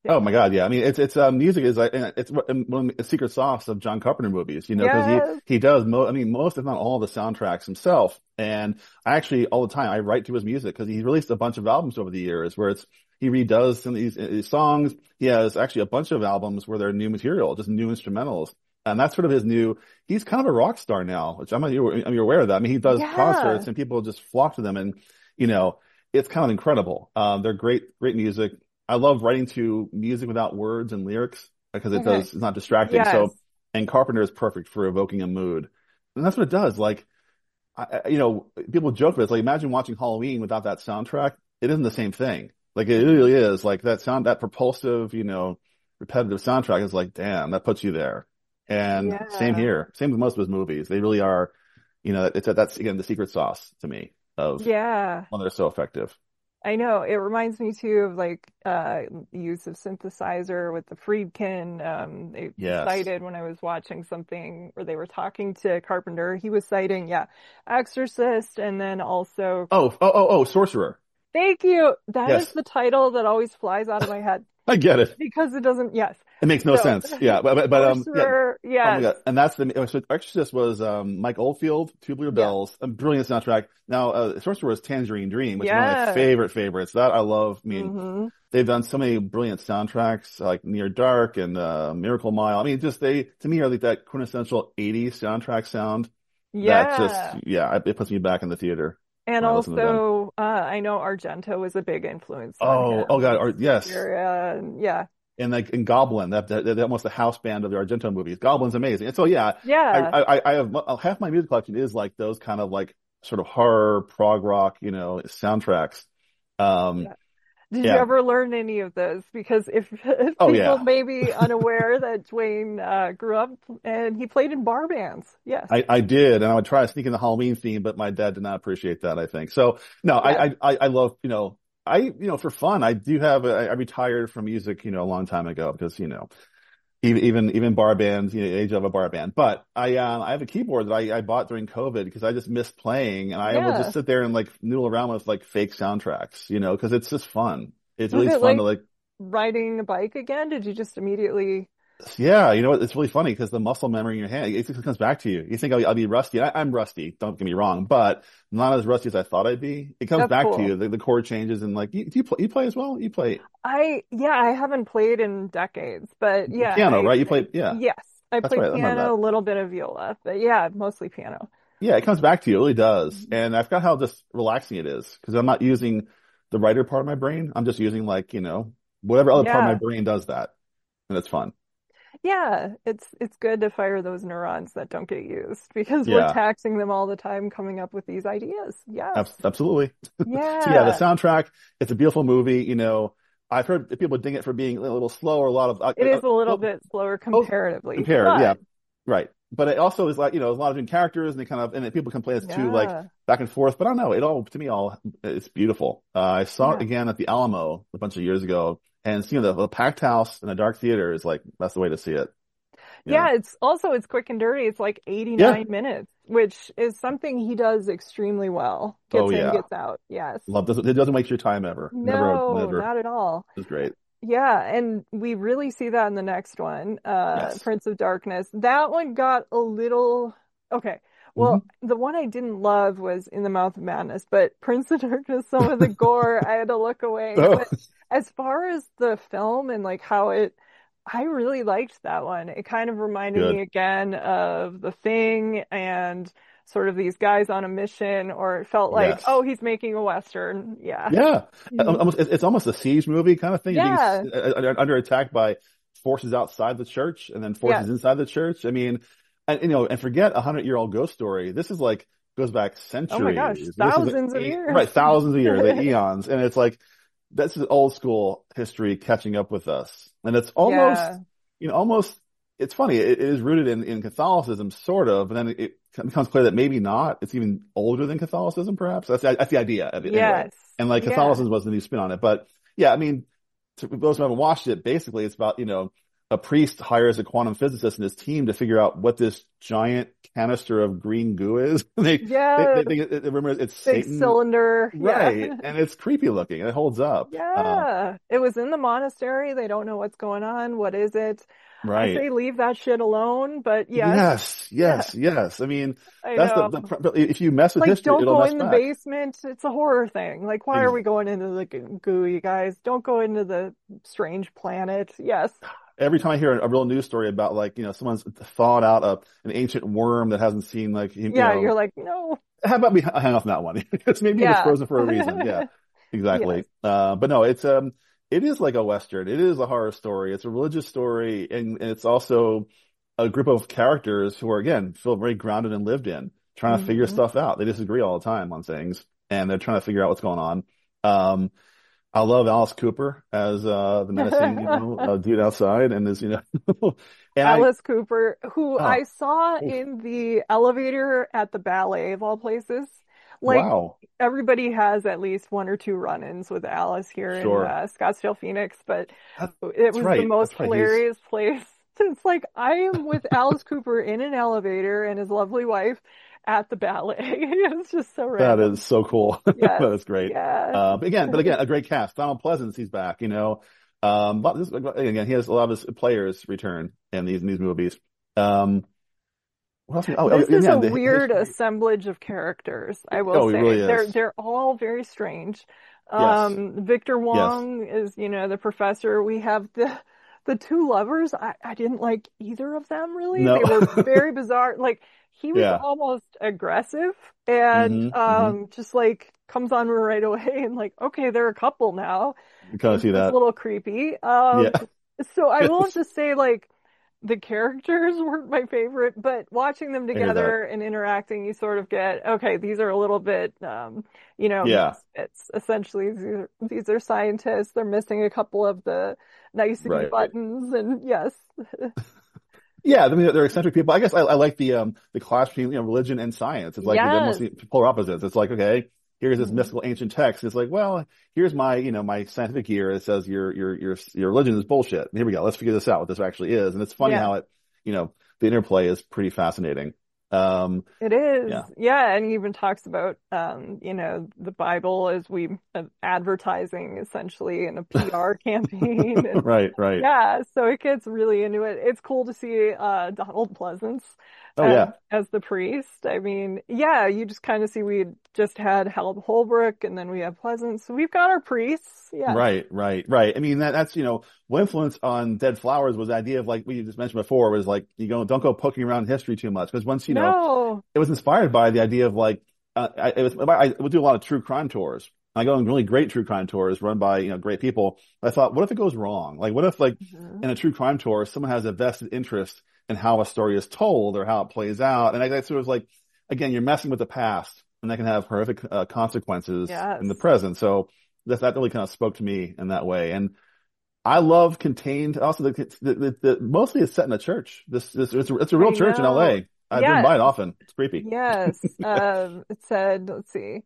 Oh my God, yeah. I mean, it's it's um, music is like it's one of the secret sauce of John Carpenter movies, you know, because Yes. he he does mo I mean, most if not all the soundtracks himself. And I actually all the time I write to his music because he released a bunch of albums over the years where it's he redoes some of these, these songs. He has actually a bunch of albums where they're new material, just new instrumentals. And that's sort of his new. He's kind of a rock star now, which I'm you're, you're aware of that. I mean, he does Yeah. concerts and people just flock to them, and you know, it's kind of incredible. Um, they're great, great music. I love writing to music without words and lyrics because it Okay. does, it's not distracting. Yes. So, and Carpenter is perfect for evoking a mood. And that's what it does. Like, I, I- you know, people joke, but it's like, imagine watching Halloween without that soundtrack. It isn't the same thing. Like, it really is. Like, that sound, that propulsive, you know, repetitive soundtrack is like, damn, that puts you there. And Yeah. same here. Same with most of his movies. They really are, you know, it's, that's again, the secret sauce to me of Yeah. why they're so effective. I know. It reminds me too of like uh use of synthesizer with the Friedkin. Um they Yes. cited when I was watching something where they were talking to Carpenter, he was citing, yeah, Exorcist, and then also Oh, oh, oh, oh, Sorcerer. thank you. That is Yes. the title that always flies out of my head I get it. because it doesn't, yes. It makes no So sense. Yeah. But, but, but um, yeah. Sorcerer, Oh my yes. God. And that's the, so Exorcist was, um, Mike Oldfield, Tubular Yeah. Bells, a brilliant soundtrack. Now, uh, Sorcerer was Tangerine Dream, which is one of my Yes. favorite favorites. That I love. I mean, hmm they've done so many brilliant soundtracks, like Near Dark and, uh, Miracle Mile. I mean, just they, to me, are like that quintessential eighties soundtrack sound. That Yeah. just, yeah, it puts me back in the theater And when I listen to them. also, uh, I know Argento was a big influence on Oh, him. oh God. Or, yes. Yeah, and yeah. And like in Goblin, that, that, that almost the house band of the Argento movies. Goblin's amazing. And so, yeah, Yeah. I, I, I have half my music collection is like those kind of like sort of horror, prog rock, you know, soundtracks. Um, Yeah. Did you yeah. ever learn any of those? Because if, if Oh, people yeah. may be unaware that Dwayne uh, grew up and he played in bar bands. Yes. I, I did, and I would try to sneak in the Halloween theme, but my dad did not appreciate that, I think. So, no, Yeah. I, I, I love, you know, I, you know, for fun, I do have, a, I retired from music, you know, a long time ago because, you know, even, even, even bar bands, you know, age of a bar band. But I, um, I have a keyboard that I, I bought during COVID because I just missed playing, and I will Yeah. just sit there and like noodle around with like fake soundtracks, you know, because it's just fun. It's Was really it fun like to like, riding a bike again? Did you just immediately? yeah, you know what? It's really funny because the muscle memory in your hand, it just comes back to you. You think I'll, I'll be rusty. I, I'm rusty. Don't get me wrong, but not as rusty as I thought I'd be. It comes That's back cool. to you. The, the chord changes and like, you, do you play, you play as well? You play I, yeah, I haven't played in decades, but yeah. piano, I, right? You play, yeah, yes. I that's played right. I remember piano, that. a little bit of viola, but yeah, mostly piano. Yeah, it comes back to you. It really does. Mhm. And I forgot how just relaxing it is because I'm not using the writer part of my brain. I'm just using like, you know, whatever other part of my Yeah. brain does that. And it's fun. Yeah, it's it's good to fire those neurons that don't get used because we're Yeah, taxing them all the time coming up with these ideas. Yes. abs- absolutely. So yeah, the Yeah. soundtrack, it's a beautiful movie. You know, I've heard people ding it for being a little slow or a lot of, uh, It uh, is a little well, bit slower both comparatively, compared. Yeah, but right. But it also is like, you know, a lot of different characters and they kind of, and then people complain it's too like yeah. back and forth, but I don't know. It all, to me, all, it's beautiful. Uh, I saw it Yeah. again at the Alamo a bunch of years ago, and seeing the, the packed house in a dark theater is like, that's the way to see it. You know? Yeah, it's also it's quick and dirty. It's like Yeah. eighty-nine minutes, which is something he does extremely well. Oh, Gets in, yeah. gets out. Yes. Love this. It doesn't waste your time ever. Never, No, never. not at all. It's great. Yeah, and we really see that in the next one, uh, Yes. Prince of Darkness. That one got a little okay. Well, hmm the one I didn't love was In the Mouth of Madness, but Prince of Darkness, some of the gore, I had to look away. Oh, But as far as the film and like how it, I really liked that one. It kind of reminded me good. again of The Thing and sort of these guys on a mission, or it felt like, Yes. oh, he's making a Western. Yeah. Yeah. Mhm. Almost, it's it's almost a siege movie kind of thing. You're being Yeah. s- uh, under attack by forces outside the church and then forces Yes. inside the church. I mean, and you know, and forget a hundred year old ghost story. This is like goes back Oh my gosh, centuries. This is like thousands of e- years. right, thousands of years, like eons, and it's like that's old school history catching up with us, and it's almost, Yeah. you know, almost. It's funny. It, it is rooted in in Catholicism, sort of, and then it, it becomes clear that maybe not. It's even older than Catholicism, perhaps. That's the- that's the idea of it, anyway. Yes. And like Yeah. Catholicism was the new spin on it, but yeah, I mean, to those who haven't watched it, basically it's about, you know, a priest hires a quantum physicist and his team to figure out what this giant canister of green goo is. they, Yeah. they, they, they remember it's Big Satan. cylinder. Right. Yeah. And it's creepy looking and it holds up. Yeah. Um, It was in the monastery. They don't know what's going on. What is it? I right. say leave that shit alone, but yes. Yes, Yeah, yes, yes. I mean, I that's the, know. the, if you mess with Like, history, don't it'll go mess in the back. basement. It's a horror thing. Like, why are Ex- we going into the g- goo, you guys? Don't go into the strange planet. Yes. Every time I hear a, a real news story about like, you know, someone's thawed out a, an ancient worm that hasn't seen like, you, you Yeah, you're know, like, no. how about we h- hang off on that one? Because maybe it was Yeah. frozen for a reason. Yeah, exactly. Yes. Uh, but no, it's, um, it is like a Western. It is a horror story. It's a religious story. And, and it's also a group of characters who are, again, feel very grounded and lived in, trying to figure hmm stuff out. They disagree all the time on things and they're trying to figure out what's going on. Um, I love Alice Cooper as, uh, the menacing, you know, uh, dude outside and is, you know, and I, Alice Cooper, who oh, I saw oof, in the elevator at the ballet of all places. Like, wow. everybody has at least one or two run-ins with Alice here in Sure. uh, Scottsdale, Phoenix, but That- it That's was the right. most That's right. He's, hilarious place. It's like I am with Alice Cooper in an elevator and his lovely wife at the ballet. It's just so that random. is so cool. Yes. That is great. Yeah. Uh, but again, but again, a great cast. Donald Pleasance, he's back, you know. Um, but this, again, he has a lot of his players return in these, in these movies. Um, what else? Oh, This oh, is yeah, a the weird history. assemblage of characters, I will Oh, it say. really They're is. they're all very strange. Yes. Um, Victor Yes. Wong is, you know, the professor. We have the the two lovers. I, I didn't like either of them really. No. They were very bizarre. Like he was Yeah. almost aggressive and hmm hmm um just like comes on right away and like, okay, they're a couple now. You kind of see It's a that. little creepy. Um, Yeah. so I will have Yes. to say, like, the characters weren't my favorite, but watching them I hear that. together and interacting, you sort of get, okay, these are a little bit, um, you know, Yeah. misfits. Essentially, these are, these are scientists. They're missing a couple of the nicety Right. buttons, and yes, Yeah, I mean, they're eccentric people. I guess I, I like the um the clash between, you know, religion and science. It's like they're yes. mostly polar opposites. It's like, okay, here's this Mhm. mystical ancient text. It's like, well, here's my, you know, my scientific ear. It says your your your your religion is bullshit. Here we go. Let's figure this out. What this actually is. And it's funny Yeah. how it, you know, the interplay is pretty fascinating. Um, It is. yeah, Yeah, and he even talks about um, you know, the Bible as we uh, advertising essentially in a P R campaign and right, right. yeah, so it gets really into it. It's cool to see uh Donald Pleasance Oh as yeah, as the priest. I mean, yeah, you just kind of see we just had Hal Holbrook and then we have Pleasance. So we've got our priests. Yes. right, right, right. I mean, that that's, you know, one influence on Dead Flowers was the idea of, like we just mentioned before, was like, you go, don't go poking around in history too much. Because once, you know, No. it was inspired by the idea of like, uh, I, it was, I would do a lot of true crime tours. I go on really great true crime tours run by, you know, great people. I thought, what if it goes wrong? Like, what if, like, Mhm. in a true crime tour, someone has a vested interest in how a story is told or how it plays out? And I, I sort of like, again, you're messing with the past, and that can have horrific uh, consequences in the Yes. present. So that that really kind of spoke to me in that way. And I love contained. Also, the, the, the, the mostly it's set in a church. This, this it's a, it's a real I church in know. L A. I've driven Yeah. by it often. It's creepy. Yes. Um, it said, let's see.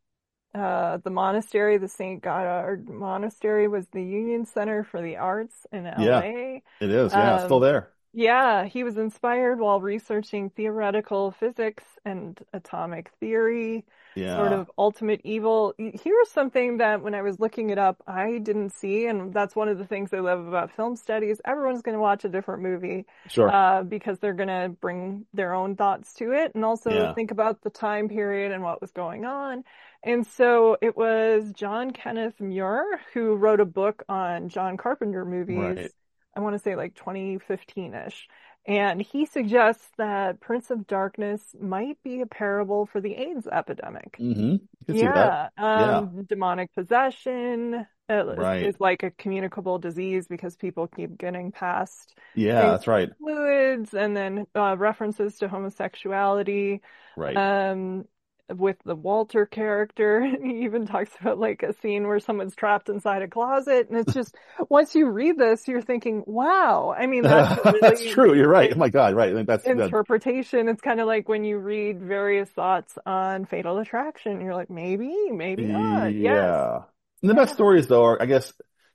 Uh, the monastery, the Saint Goddard Monastery, was the Union Center for the Arts in Yeah, L A. it is. Yeah, it's still Um, there. yeah, he was inspired while researching theoretical physics and atomic theory, sort Yeah, of ultimate evil. Here's something that when I was looking it up, I didn't see, and that's one of the things I love about film studies. Everyone's going to watch a different movie, sure. uh, because they're going to bring their own thoughts to it and also Yeah. think about the time period and what was going on. And so it was John Kenneth Muir who wrote a book on John Carpenter movies. Right. I want to say like twenty fifteen-ish. And he suggests that Prince of Darkness might be a parable for the AIDS epidemic. Mm-hmm. You can see that. Yeah, um, demonic possession uh, Right. is like a communicable disease because people keep getting past Yeah, things that's right. fluids, and then uh, references to homosexuality. Right. Um, with the Walter character, he even talks about like a scene where someone's trapped inside a closet, and it's just once you read this, you're thinking, "Wow!" I mean, that's a That's really true. You're right. Oh my God. Right. I think that's that. interpretation. It's kind of like when you read various thoughts on Fatal Attraction, you're like, maybe, maybe not. Yes. Yeah. And the best Yeah. stories, though, are, I guess,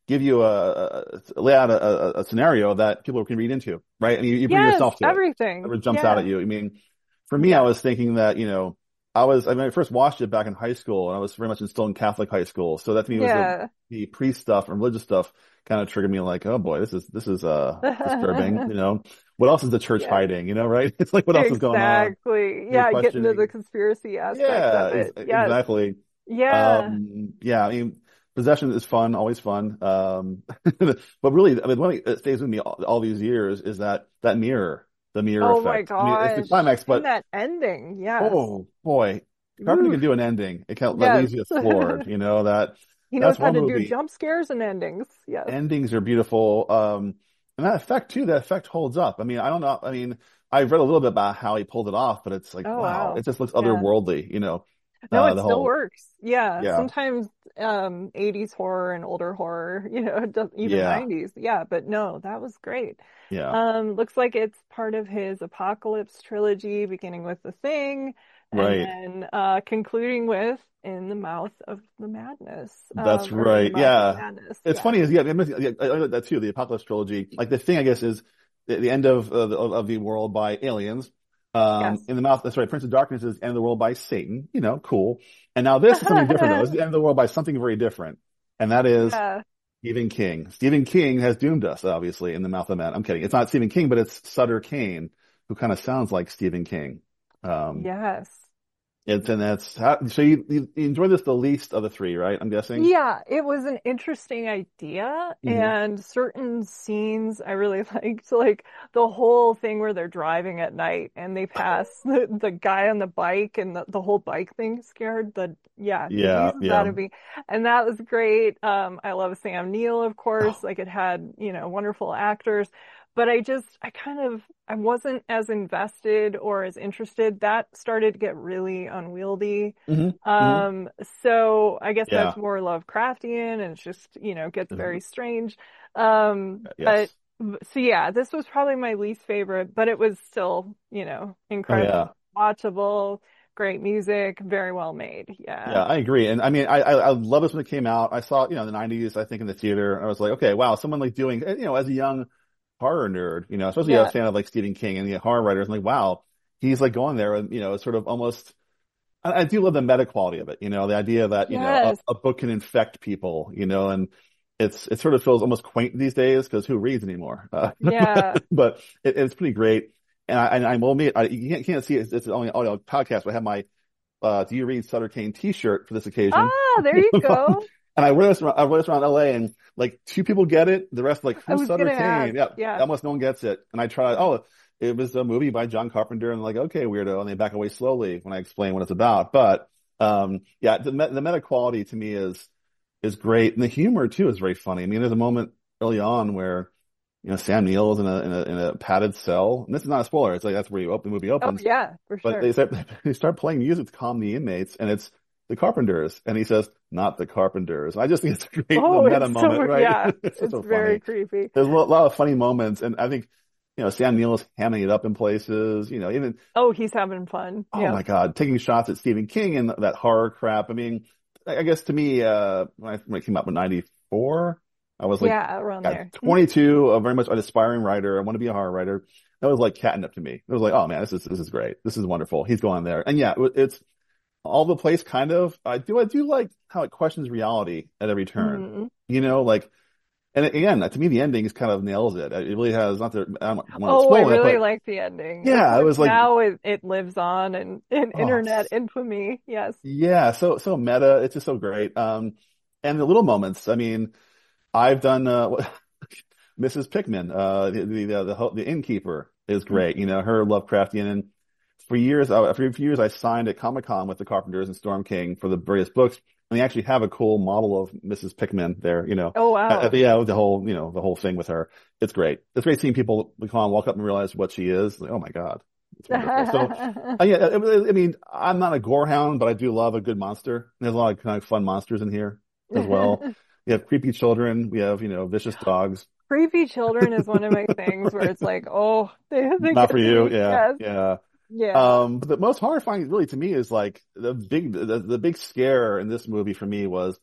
give you a, a lay out a, a, a scenario that people can read into, right? And you, you bring Yes, yourself to it. everything. Whatever jumps out Yeah. at you. I mean, for me, I Yeah. was thinking that, you know, I was, I mean, I first watched it back in high school, and I was very much still in Catholic high school. So that to me was the, Yeah. the priest stuff and religious stuff kind of triggered me like, oh boy, this is, this is, uh, disturbing, you know? What else is the church Yeah. hiding, you know, right? It's like, what else is going on? Exactly. You're Yeah, get into the questioning. conspiracy aspect Yeah, of ex- it. Yes. exactly. Yeah. Um, yeah, I mean, possession is fun, always fun. Um, but really, I mean, one thing that stays with me all, all these years is that, that mirror, the mirror Oh my effect. I mean, it's the gosh. climax, And but that ending. Yes. oh boy, Carpenter Oof. can do an ending. It can, that Yes. leaves you floored, you know, that, He knows that's how one to do movie. jump scares and endings. Yes. Endings are beautiful. Um, and that effect too, that effect holds up. I mean, I don't know. I mean, I've read a little bit about how he pulled it off, but it's like, Oh wow, wow. it just looks Yeah. otherworldly, you know, No, uh, it the still whole, works. Yeah. yeah, Sometimes um eighties horror and older horror, you know, it does, even yeah, nineties. Yeah, but no, that was great. yeah, Um, looks like it's part of his Apocalypse trilogy, beginning with The Thing, and right. then uh concluding with In the Mouth of the Madness. That's Um, or In the right. Mouth of Yeah. Madness. It's Yeah. funny is, yeah, I mean, yeah, I I like that too, the Apocalypse trilogy. Like the thing, I guess, is the, the end of, uh, the, of the world by aliens. Um, Yes. in the mouth, that's right. Prince of Darkness is end of the world by Satan. You know, cool. And now this is something different though. It's the end of the world by something very different. And that is Yeah. Stephen King. Stephen King has doomed us, obviously, in the mouth of man. I'm kidding. It's not Stephen King, but it's Sutter Kane, who kind of sounds like Stephen King. Um, Yes. it's, and that's how, so you, you enjoy this the least of the three, right? I'm guessing. Yeah, it was an interesting idea, hmm and certain scenes I really liked, like the whole thing where they're driving at night and they pass the, the guy on the bike, and the, the whole bike thing scared the, yeah, the Yeah. bejesus out Yeah. of me. And that was great. Um, I love Sam Neill, of course. Oh, Like it had, you know, wonderful actors. But I just, I kind of, I wasn't as invested or as interested. That started to get really unwieldy. hmm hmm Um, so I guess Yeah. that's more Lovecraftian, and it's just, you know, gets very strange. Um, but Yes. so yeah, this was probably my least favorite, but it was still, you know, Oh, incredibly yeah. watchable, great music, very well made. Yeah, Yeah. I agree. And I mean, I, I, I love this when it came out. I saw it, you know, in the nineties, I think in the theater. And I was like, okay, wow, someone like doing, you know, as a young horror nerd, you know, especially a Yeah. fan of like Stephen King and the horror writers. I'm like, wow, he's like going there and, you know, sort of almost, I, I do love the meta quality of it. You know, the idea that, you know, a, Yes. a book can infect people, you know, and it's, it sort of feels almost quaint these days because who reads anymore? Uh, Yeah. but it, it's pretty great. And I, and I will admit, I, you can't, can't see it. It's only audio podcast, but I have my, uh, Do You Read Sutter Kane t-shirt for this occasion. Ah, there you go. And I wear this around, I wear this around L A, and like two people get it. The rest like, I who's was Sutter gonna ask. Kane? Yeah, Yeah. almost no one gets it. And I try, oh, it was a movie by John Carpenter, and like, okay, weirdo. And they back away slowly when I explain what it's about. But, um, yeah, the, the meta quality to me is, is great. And the humor too is very funny. I mean, there's a moment early on where, you know, Sam Neill is in a, in a, in a padded cell. And this is not a spoiler. It's like, that's where you open, the movie Oh opens. yeah, for But sure. they start, they start playing music to calm the inmates, and it's the Carpenters. And he says, not the Carpenters. I just think it's a great Oh, little meta it's moment, so, right? yeah, It's just it's so very funny. creepy. There's a lot, lot of funny moments. And I think, you know, Sam Neill is hamming it up in places, you know, even, Oh, he's having fun. oh Yeah. my God, taking shots at Stephen King and that horror crap. I mean, I I guess to me, uh, when, I, when it came out in ninety-four, I was like, Yeah, around at there. twenty-two, a very much an aspiring writer. I want to be a horror writer. That was like catnip to me. It was like, oh man, this is, this is great. This is wonderful. He's going there. And yeah, it, it's all over the place kind of. I do, I do like how it questions reality at every turn. Mhm. You know, like, and again, to me, the ending is kind of nails it. It really has, not that I don't want to Oh, I spoil it, really but like the ending. Of yeah, it course, was like, now it, it lives on in, in oh, internet infamy. Yes. yeah, so, so meta. It's just so great. Um, and the little moments. I mean, I've done, uh, Missus Pickman, uh, the, the, the, the, the innkeeper is great. You know, her Lovecraftian. And for years, uh, for a few years, I signed at Comic-Con with the Carpenters and Storm King for the various books. And they actually have a cool model of Missus Pickman there, you know. Oh, Uh, wow. yeah, the whole, you know, the whole thing with her. It's great. It's great seeing people come on, walk up and realize what she is. Like, oh my God. It's wonderful. So, uh, yeah, I, I mean, I'm not a gore hound, but I do love a good monster. There's a lot of kind of fun monsters in here as well. We have creepy children. We have, you know, vicious dogs. Creepy children is one of my things where it's like, oh, they, they Not get for to you. me. Yeah. Yes. Yeah. Yeah. Um, but the most horrifying really to me is like the big, the, the big scare in this movie for me was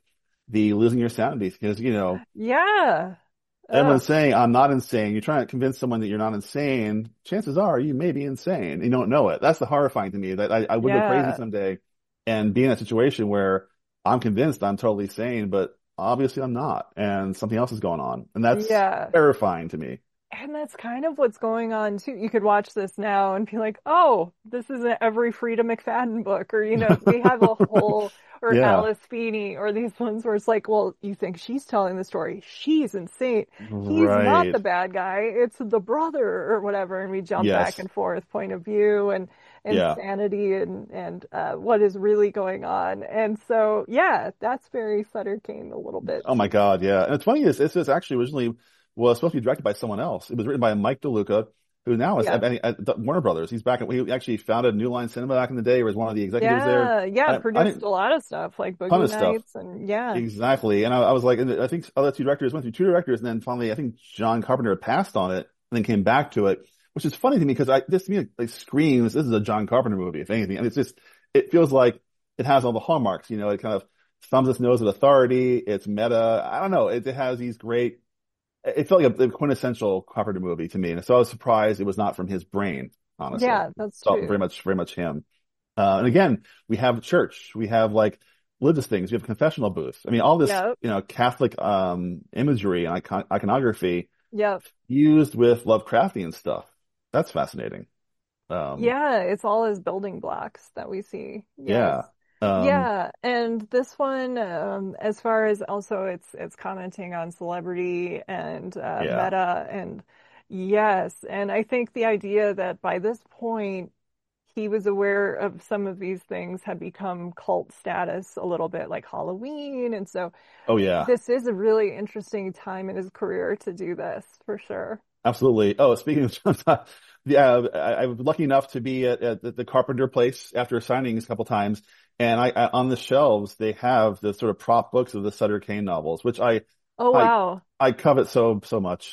the losing your sanity because, you know, Yeah. everyone's Ugh. saying I'm not insane. You're trying to convince someone that you're not insane. Chances are you may be insane. You don't know it. That's the horrifying to me that I, I would go crazy Yeah. someday and be in a situation where I'm convinced I'm totally sane, but obviously I'm not. And something else is going on. And that's Yeah. terrifying to me. And that's kind of what's going on too. You could watch this now and be like, oh, this is an every Frida McFadden book, or, you know, we have a whole, or Yeah. Alice Feeney, or these ones where it's like, well, you think she's telling the story. She's insane. He's not Right. the bad guy. It's the brother or whatever. And we jump Yes. back and forth, point of view and Yeah. insanity and, and, uh, what is really going on. And so, yeah, that's very Sutter Kane a little bit. Oh my God. Yeah. And it's funny is this is actually originally was supposed to be directed by someone else. It was written by Mike DeLuca, who now is Yeah. at, at, at Warner Brothers. He's back. He actually founded New Line Cinema back in the day. He was one of the executives there. Yeah, yeah, I, I produced didn't, a lot of stuff like ton Boogie of stuff. Nights and yeah. Exactly. And I, I was like, and I think other two directors went through two directors, and then finally, I think John Carpenter passed on it and then came back to it, which is funny to me because I, this to me like screams, this is a John Carpenter movie, if anything. And it's just, it feels like it has all the hallmarks, you know, it kind of thumbs its nose at authority. It's meta. I don't know. It, it has these great, it felt like a, a quintessential Carpenter movie to me. And so I was surprised it was not from his brain, honestly. Yeah, that's It felt true. very much, very much him. Uh, and again, we have church, we have like religious things, we have confessional booths. I mean, all this, Yep. you know, Catholic, um, imagery and icon- iconography Yep. used with Lovecraftian stuff. That's fascinating. Um, Yeah, it's all his building blocks that we see. yeah. Yes. Um, Yeah, and this one, um, as far as also it's it's commenting on celebrity and uh, yeah. meta and yes, and I think the idea that by this point he was aware of some of these things had become cult status a little bit, like Halloween, and so Oh yeah. this is a really interesting time in his career to do this for sure. Absolutely. Oh, speaking of, yeah, I, I was lucky enough to be at, at the, the Carpenter place after signings a couple times, and I, I on the shelves they have the sort of prop books of the Sutter Kane novels, which I Oh I wow. I covet so so much.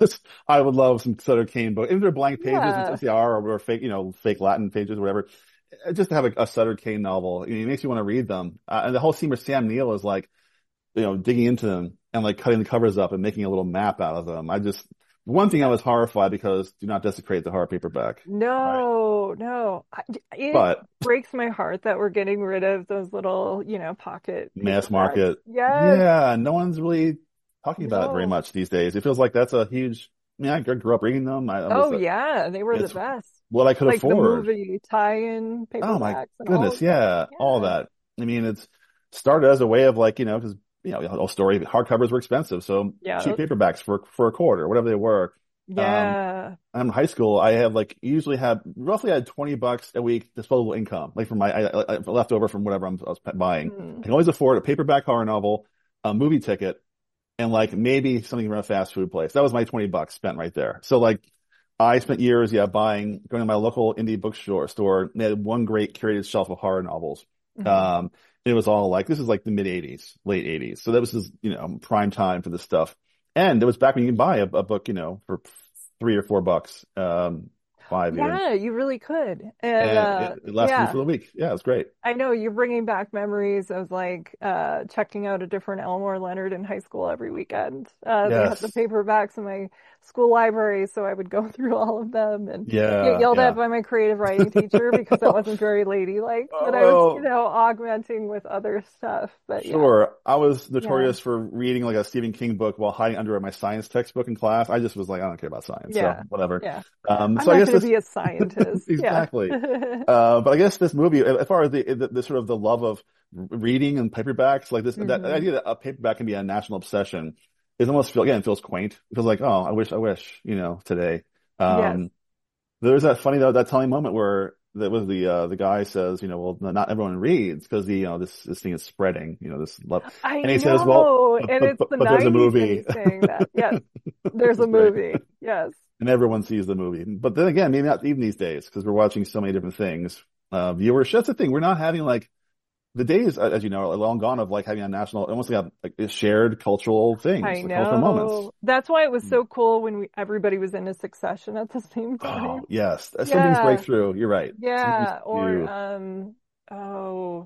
I would love some Sutter Kane book. If they're blank pages, Yeah. if they are, or, or fake, you know, fake Latin pages, or whatever. Just to have a, a Sutter Kane novel, it makes you want to read them. Uh, and the whole scene where Sam Neill is like, you know, digging into them and like cutting the covers up and making a little map out of them. I just, one thing I was horrified because do not desecrate the horror paperback. Right. No, no. I- It But breaks my heart that we're getting rid of those little, you know, pocket mass paperbacks. market, Yes. yeah, no one's really talking about it very No. much these days. It feels like that's a huge, I mean, I grew up reading them. I, I Oh was, yeah, they were the it's best. what I could Like the afford. movie tie-in Oh my paperbacks and all goodness, of that. yeah, all Yeah. that. I mean, it's started as a way of like, you know, because you know, the whole story, hardcovers were expensive, so Yeah. cheap paperbacks for for a quarter, whatever they were. Um, Yeah. I'm in high school. I had like usually had roughly had twenty bucks a week disposable income, like from my I, I, left over from whatever I'm, I was buying. Mm. I can always afford a paperback horror novel, a movie ticket, and like maybe something from a fast food place. That was my twenty bucks spent right there. So like I spent years, yeah, buying, going to my local indie bookstore store. They had one great curated shelf of horror novels. Mhm. Um, it was all like, this is like the mid eighties, late eighties. So that was just, you know, prime time for this stuff. And it was back when you can buy a, a book, you know, for three or four bucks, um, five even. Yeah, you really could. And And uh, it, it lasted yeah. me for the week. Yeah, it was great. I know you're bringing back memories of like uh checking out a different Elmore Leonard in high school every weekend. Uh they had the Yes. paperbacks in my school library, so I would go through all of them and get Yeah, yelled yeah. at by my creative writing teacher because I wasn't very ladylike, but I was, Oh, you know, augmenting with other stuff. But yeah. sure. I was Yeah. notorious for reading like a Stephen King book while hiding under my science textbook in class. I just was like, I don't care about science, so Yeah. whatever. Yeah. Um, I'm so I not guess going this to be a scientist. exactly. Yeah. Uh, but I guess this movie, as far as the, the, the sort of the love of reading and paperbacks, like this, that hmm idea that a paperback can be a national obsession is almost feel again it feels quaint. It feels like, oh, I wish, I wish, you know, today. Yes. Um, there's that funny though that telling moment where that was the uh, the guy says, you know, well, not everyone reads because the you know this this thing is spreading, you know, this love, I and he says, well, know, but, and but, it's but, the but there's a nineties and movie, he's saying that. Yes, there's a It's great, movie. Yes. and everyone sees the movie. But then again, maybe not even these days because we're watching so many different things. Uh, viewers, that's the thing. We're not having like the days, uh, as you know, are long gone of like having a national, almost like a, like shared cultural things, I like cultural moments. know. That's why it was so cool when we everybody was in a Succession at the same time. Oh, yes. Some things break Yeah. through. You're right. Some things Yeah. Or do. um oh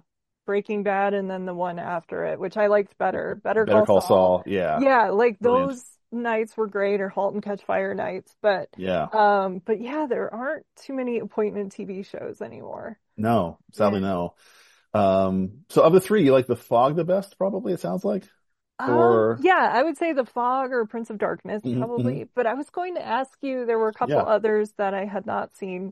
Breaking Bad and then the one after it, which I liked better. Better Better Call Call Saul. Saul. Yeah. Yeah, like Brilliant. those nights were great, or Halt and Catch Fire nights. But Yeah. um, but yeah, there aren't too many appointment T V shows anymore. No, sadly Yeah. no. Um, so of the three, you like The Fog the best, probably, it sounds like? Um, Or, yeah, I would say The Fog or Prince of Darkness mhm, mhm. probably. But I was going to ask you, there were a couple Yeah. others that I had not seen.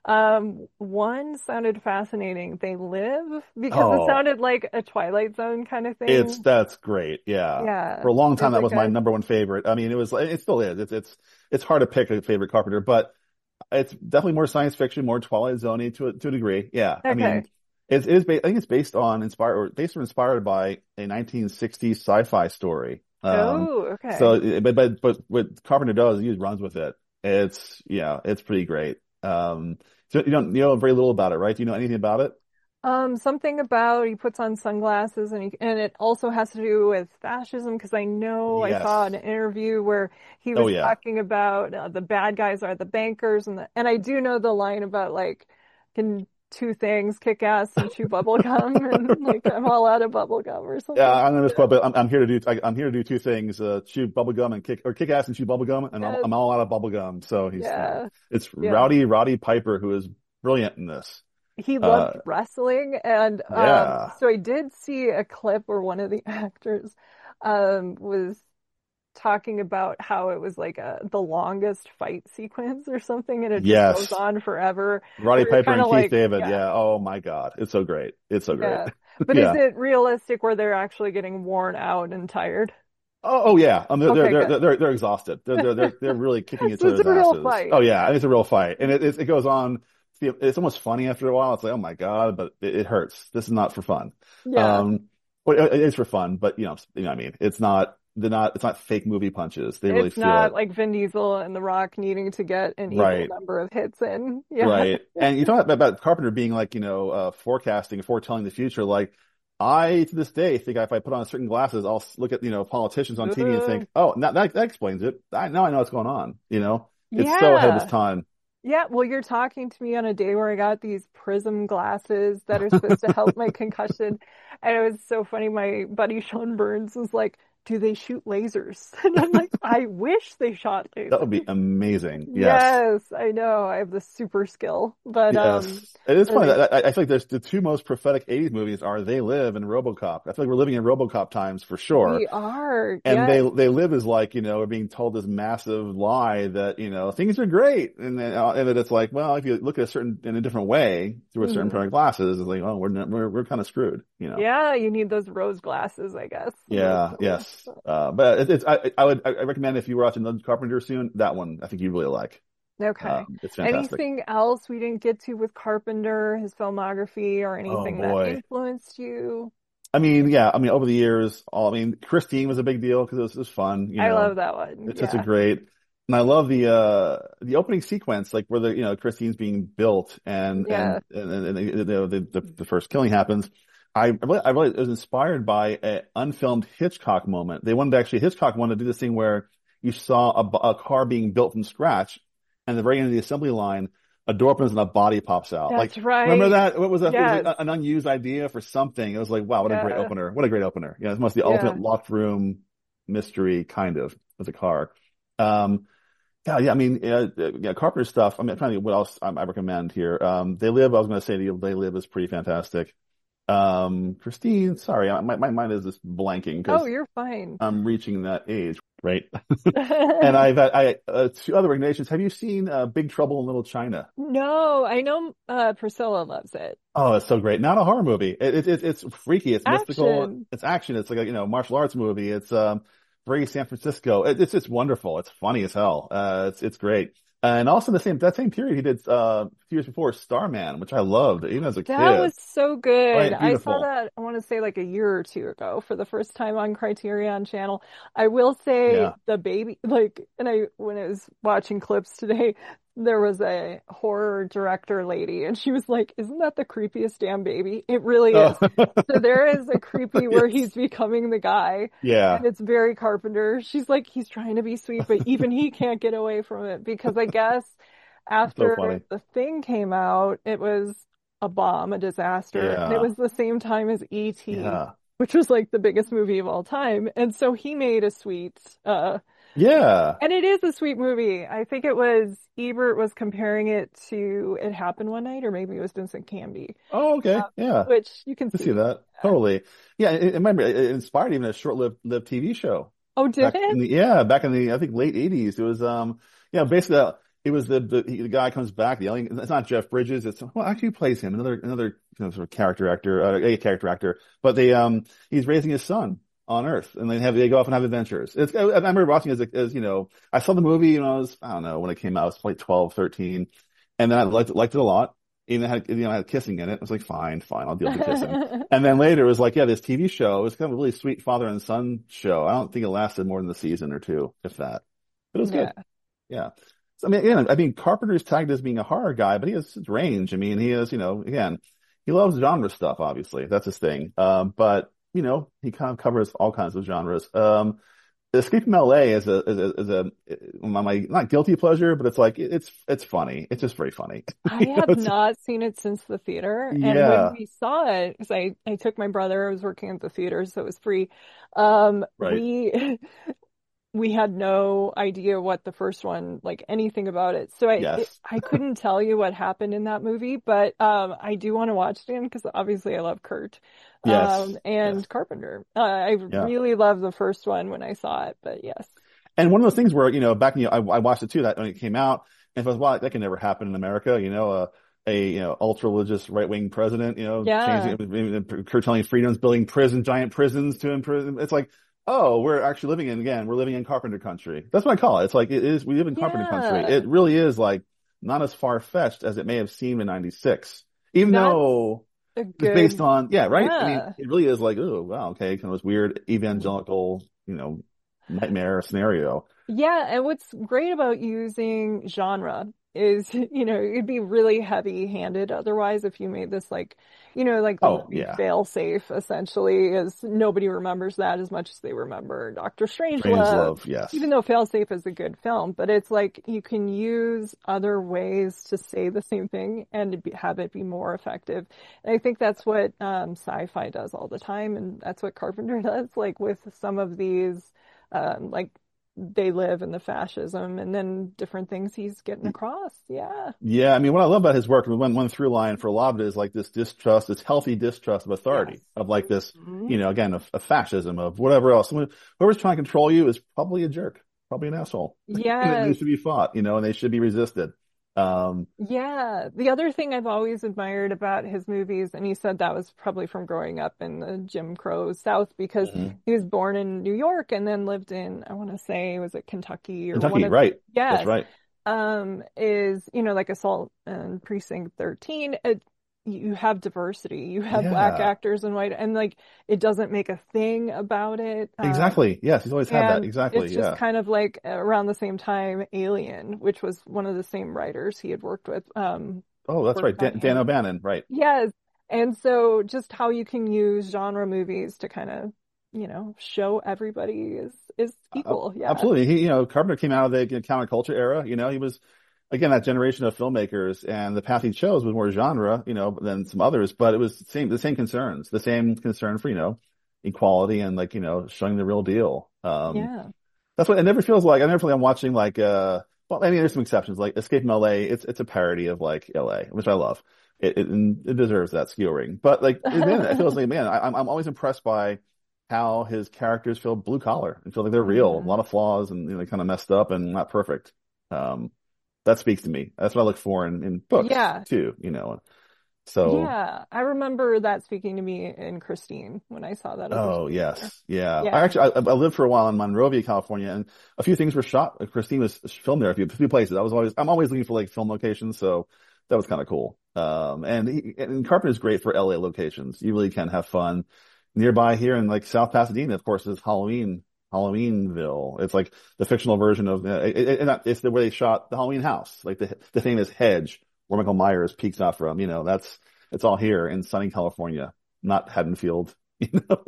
Um, one sounded fascinating. They Live, because it Oh, sounded like a Twilight Zone kind of it's, thing. that's great. Yeah. Yeah, For a long it time, was that like was my a number one favorite. I mean, it was, it still is. It's, it's, it's hard to pick a favorite Carpenter, but it's definitely more science fiction, more Twilight Zone to a, to a degree. Yeah. I okay. mean, it is, ba- I think it's based on, inspired, or based or inspired by a nineteen sixties sci-fi story. Um, Oh, so, okay. but, but, but what Carpenter does, he just runs with it. It's, yeah, it's pretty great. Um, so you don't, you know very little about it, right? Do you know anything about it? Um, something about he puts on sunglasses, and he, and it also has to do with fascism, because I know I saw an Yes. interview where he Oh, was yeah. talking about uh, the bad guys are the bankers, and the, and I do know the line about like can two things, kick ass and chew bubble gum, and like I'm all out of bubble gum or Yeah, something. I'm gonna Yeah. misquote, but I'm, I'm here to do, I, I'm here to do two things, uh, chew bubble gum and kick, or kick ass and chew bubble gum, and I'm, Yes. I'm all out of bubble gum. So he's, you know, Yeah. it's Yeah. Rowdy, Roddy Piper, who is brilliant in this. He loved Uh, wrestling, and um yeah. so I did see a clip where one of the actors um was talking about how it was like a the longest fight sequence or something, and it just goes Yes. on forever, Roddy where you're Piper kind and of Keith like, David. yeah, Yeah. Oh my God. It's so great. It's so great. yeah. But is Yeah. it realistic where they're actually getting worn out and tired? Oh, oh yeah. Um, they're, Okay, they're, good. they're, they're, they're exhausted. They're, they're, they're, they're really kicking each So it's other's a real asses. fight. Oh yeah. It's a real fight. And it, it, it goes on. It's almost funny after a while. It's like, oh my God, but it, it hurts. This is not for fun. Yeah. Um, but it, it is for fun, but you know, you know what I mean? It's not, they're not, it's not fake movie punches. They really It's feel not it. like Vin Diesel and The Rock needing to get an equal Right. number of hits in. Yeah. Right. And you talk about, about Carpenter being like, you know, uh, forecasting, foretelling the future. Like I, to this day, think if I put on certain glasses, I'll s- look at, you know, politicians on T V and Uh, think, oh, that, that, that explains it. I, now I know what's going on. You know, it's so ahead of its yeah. time. Yeah, well, you're talking to me on a day where I got these prism glasses that are supposed to help my concussion. And it was so funny. My buddy Sean Burns was like, do they shoot lasers? And I'm like, I wish they shot That would be lasers. amazing. Yes. Yes, I know. I have the super skill. But um Yes. It is funny anyway, that I, I feel like there's the two most prophetic eighties movies are They Live and RoboCop. I feel like we're living in RoboCop times for sure. we are. And Yes. they they live as like, you know, we're being told this massive lie that, you know, things are great. And then, uh, and that it's like, well, if you look at a certain, in a different way through a certain hmm pair of glasses, it's like, oh, we're, not- we're, we're kind of screwed, you know? Yeah, you need those rose glasses, I guess. Yeah. Yes. Uh, but it, it's, I, I would, I recommend if you were watching Lynn Carpenter soon, that one, I think you'd really like. Okay. Um, it's fantastic. Anything else we didn't get to with Carpenter, his filmography, or Oh anything that boy. influenced you? I mean, yeah, I mean, over the years, all, I mean, Christine was a big deal because it was, it was fun, you I know, love that one. it's such a Yeah. great, and I love the, uh, the opening sequence, like where the, you know, Christine's being built and, Yeah. and, and, and, the, the, the, the first killing happens. I really, I really was inspired by an unfilmed Hitchcock moment. They wanted to actually, Hitchcock wanted to do this thing where you saw a, b- a car being built from scratch and at the very end of the assembly line, a door opens and a body pops out. Like, That's remember right. that? What was that? It was Yes. like an unused idea for something. It was like, wow, what a great Yeah. opener. What a great opener. Yeah, it's almost the Yeah. ultimate locked room mystery kind of with a car. Um, yeah, yeah, I mean, yeah, yeah, Carpenter stuff. I mean, I'm trying to think what else I, I recommend here. Um, They Live, I was going to say to you, They Live is pretty fantastic. Um, Christine, sorry, I- my, my mind is just blanking Oh, because you're fine. I'm reaching that age, right? And I've had, I, uh, two other recommendations. Have you seen, uh, Big Trouble in Little China? No, I know uh Priscilla loves it. Oh, it's so great. Not a horror movie. It, it, it, it's freaky. It's mystical. Action. It's action. It's like a, you know, martial arts movie. It's, um, very San Francisco. It, it's, it's wonderful. It's funny as hell. Uh, it's, it's great. And also in the same, that same period, he did, uh, a few years before Starman, which I loved, even as a That kid. was so good. Right? I saw Beautiful. that, I want to say like a year or two ago for the first time on Criterion Channel. I will say Yeah. the baby, like, and I, when I was watching clips today, there was a horror director lady and she was like, isn't that the creepiest damn baby? It really is. Oh. So there is a creepy where Yes. he's becoming the guy Yeah. and it's very Carpenter. She's like, he's trying to be sweet, but even he can't get away from it because I guess So after funny. The Thing came out, it was a bomb, a disaster. And it Yeah. was the same time as E T, Yeah. which was like the biggest movie of all time. And so he made a sweet, uh, Yeah. and it is a sweet movie. I think it was Ebert was comparing it to It Happened One Night, or maybe it was Vincent Canby, Oh, okay. uh, Yeah. which you can I see see. that. Totally. Yeah. It, it, remember, it inspired even a short-lived lived T V show Oh, did back in it? the, yeah, back in the, I think late eighties. It was, um, yeah, basically, uh, it was the, the, he, the guy comes back, the alien, it's not Jeff Bridges. It's, well, actually he plays him, another, another, you know, sort of character actor, uh, a character actor, but they, um, he's raising his son on Earth, and they have, they go off and have adventures. It's, I, I remember watching it as, as, you know, I saw the movie when I was, I don't know, when it came out, I was like twelve, thirteen, and then I liked it, liked it a lot. Even had, you know, had kissing in it. I was like, fine, fine, I'll deal with the kissing. And then later it was like, yeah, this T V show, it was kind of a really sweet father and son show. I don't think it lasted more than a season or two, if that. But it was Yeah. good. Yeah. So, I mean, again, I mean, Carpenter's tagged as being a horror guy, but he has his range. I mean, he is, you know, again, he loves genre stuff, obviously. That's his thing. Um, but, you know, he kind of covers all kinds of genres. Um, Escape from L A is a, is a, is a, my, my, not guilty pleasure, but it's like, it's, it's funny. It's just very funny. I You know, have it's, not seen it since the theater. And when yeah, we saw it, because I, I took my brother, I was working at the theater, so it was free. Um, right. we we had no idea what the first one, like anything about it. So I it, Yes. I couldn't tell you what happened in that movie, but um, I do want to watch it again because obviously I love Kurt um, Yes. and Yes. Carpenter. Uh, I Yeah. really loved the first one when I saw it, but yes. And one of those things where, you know, back in, I, I watched it too, that when it came out, and I was, wow, that can never happen in America, you know, uh, a, you know, ultra-religious right-wing president, you know, Yeah. changing, curtailing freedoms, building prison, giant prisons to imprison. It's like, oh, we're actually living in, again, we're living in Carpenter country. That's what I call it. It's like, it is, we live in Carpenter country. Yeah. It really is like not as far-fetched as it may have seemed in ninety-six, even That's though a it's based good, on, yeah, right? I mean, yeah. it really is like, oh, wow, okay, kind of this weird evangelical, you know, nightmare scenario. Yeah, and what's great about using genre is, you know, it'd be really heavy-handed otherwise if you made this like, you know, like the Oh, movie yeah. Failsafe essentially is nobody remembers that as much as they remember Doctor Strangelove, Strangelove, yes. even though Failsafe is a good film, but it's like you can use other ways to say the same thing and to be, have it be more effective. And I think that's what um, sci-fi does all the time, and that's what Carpenter does, like with some of these, um, like they live in the fascism and then different things he's getting across. Yeah. Yeah, I mean, what I love about his work, one, one through line for a lot of it is like this distrust, this healthy distrust of authority, Yes. of like this, Mhm. you know, again, of, of fascism, of whatever else. Someone- Whoever's trying to control you is probably a jerk, probably an asshole. And it Yes. needs to be fought, you know, and they should be resisted. Um, Yeah. The other thing I've always admired about his movies, and he said that was probably from growing up in the Jim Crow South because mhm. he was born in New York and then lived in, I want to say, was it Kentucky or one Kentucky, of, right. yes, That's right. um, is, you know, like Assault and Precinct thirteen. It, you have diversity. You have black Yeah, actors and white, and like it doesn't make a thing about it. Um, exactly. Yes, he's always had that. and Exactly. it's just Yeah. kind of like around the same time Alien, which was one of the same writers he had worked with, um, Oh, that's right. worked on Dan, Dan him. O'Bannon, right. Yes. And so just how you can use genre movies to kind of, you know, show everybody is is Uh, equal. Yeah. absolutely. He, you know, Carpenter came out of the you know, counterculture era. You know, he was, again, that generation of filmmakers, and the path he chose was more genre, you know, than some others, but it was the same, the same concerns, the same concern for, you know, equality and like, you know, showing the real deal. Um, Yeah. that's what it never feels like. I never feel like I'm watching like, uh, well, I mean, there's some exceptions, like Escape from L A. It's, it's a parody of like L A, which I love. It, it, and it deserves that skewering. But like, man, it feels like, man, I, I'm, I'm always impressed by how his characters feel blue collar and feel like they're real, a Mhm. lot of flaws and, you know, kind of messed up and not perfect. Um, that speaks to me. That's what I look for in, in books Yeah. too, you know. So, Yeah. I remember that speaking to me in Christine when I saw that as a oh teenager. yes, yeah. I Yeah. actually I, I lived for a while in Monrovia, California, and a few things were shot. Christine was filmed there a few, a few places. I was always I'm always looking for like film locations, so that was kind of cool. Um, and he, and Carpenter's great for L A locations. You really can have fun. Nearby here in like South Pasadena, of course, is Halloween. Halloweenville. It's like the fictional version of, uh, it, it, it, it's the where they shot the Halloween house, like the the famous hedge where Michael Myers peeks out from. You know, that's it's all here in sunny California, not Haddonfield. You know,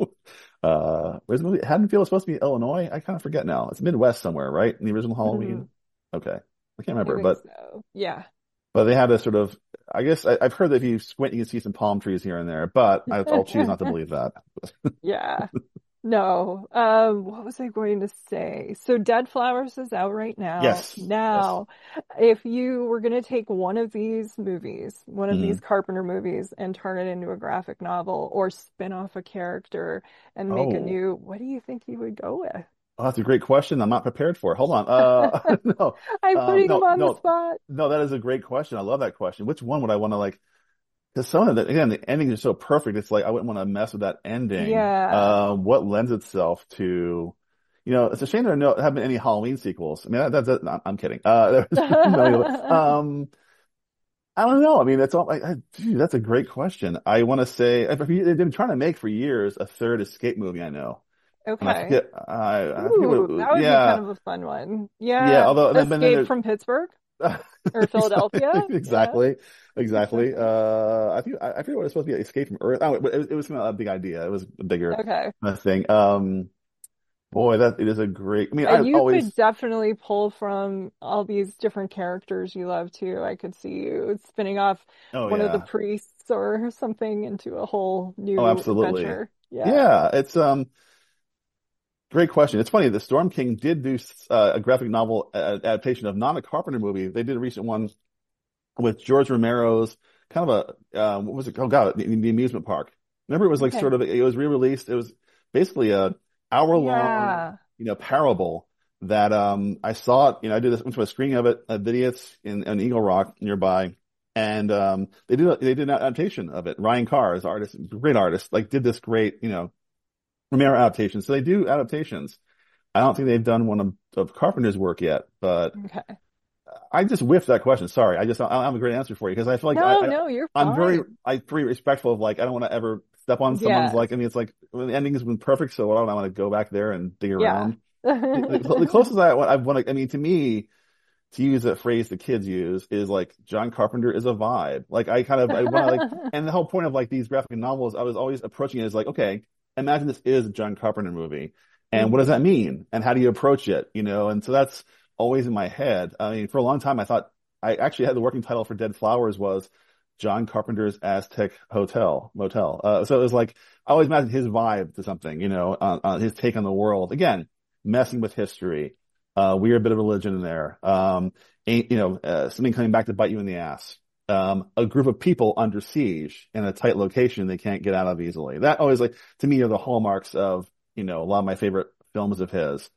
uh, where's the movie? Haddonfield is supposed to be Illinois. I kind of forget now. It's Midwest somewhere, right? In the original Halloween. Mhm. Okay, I can't I remember, think but so. Yeah. but they had a sort of I guess I, I've heard that if you squint, you can see some palm trees here and there, but I, I'll choose not to believe that. Yeah. No. Um, what was I going to say? So Dead Flowers is out right now. Yes. Now, if you were going to take one of these movies, one of Yes. these Mhm. Carpenter movies, and turn it into a graphic novel or spin off a character and make a Oh. new, what do you think you would go with? Oh, that's a great question. I'm not prepared for it. Hold on. Uh, no, I'm um, putting no, him on the no, spot. no. That is a great question. I love that question. Which one would I want to like? Because some of the again, the ending is so perfect. It's like I wouldn't want to mess with that ending. Yeah. Uh, what lends itself to, you know, it's a shame there no haven't been any Halloween sequels. I mean, that, that's that, no, I'm kidding. Uh, there's no, um, I don't know. I mean, that's all. I, I, dude, that's a great question. I want to say if you, they've been trying to make for years a third escape movie. I know. And I Okay. forget. I, I forget what it Ooh, was. that would be Yeah. kind of a fun one. Yeah, Yeah. although then, but then Escape there, from Pittsburgh or Philadelphia. Yeah. exactly, exactly. Uh, I think I, I forget what it was supposed to be. Escape from Earth. Oh, it, it was, it was kind of a big idea. It was a bigger Okay. uh, thing. Um, boy, that it is a great. I mean, I And you always. could definitely pull from all these different characters you love too. I could see you spinning off Oh one of the yeah. priests or something into a whole Oh, new absolutely. adventure. Yeah. Yeah, it's um great question. It's funny. The Storm King did do uh, a graphic novel uh, adaptation of not a Carpenter movie. They did a recent one with George Romero's kind of a um, what was it? Oh God, the, the amusement park. Remember, it was like Okay. sort of it was re-released. It was basically a hour long, Yeah. you know, parable that um I saw it. You know, I did this went to a screening of it at Vidiot's in, in Eagle Rock nearby, and um they did they did an adaptation of it. Ryan Carr is an artist, great artist, like did this great, you know, Romero adaptation. So they do adaptations. I don't think they've done one of, of Carpenter's work yet, but Okay. I just whiffed that question. Sorry. I just, I don't have a great answer for you because I feel like I, No, I, no, you're I'm very, fine. I'm pretty respectful of like, I don't want to ever step on someone's Yes. like, I mean, it's like, well, the ending has been perfect. So why don't I want to go back there and dig Yeah. around? The, the, the closest I, I want to, I mean, to me, to use a phrase the kids use is like John Carpenter is a vibe. Like I kind of, I want to like, and the whole point of like these graphic novels, I was always approaching it as like, okay, imagine this is a John Carpenter movie. And what does that mean? And how do you approach it? You know, and so that's always in my head. I mean, for a long time, I thought I actually had the working title for Dead Flowers was John Carpenter's Aztec Hotel Motel. Uh, so it was like, I always imagined his vibe to something, you know, on, on his take on the world. Again, messing with history, uh, weird bit of religion in there. Um, ain't, you know, uh, something coming back to bite you in the ass. Um, a group of people under siege in a tight location they can't get out of easily. That always like, to me are the hallmarks of, you know, a lot of my favorite films of his.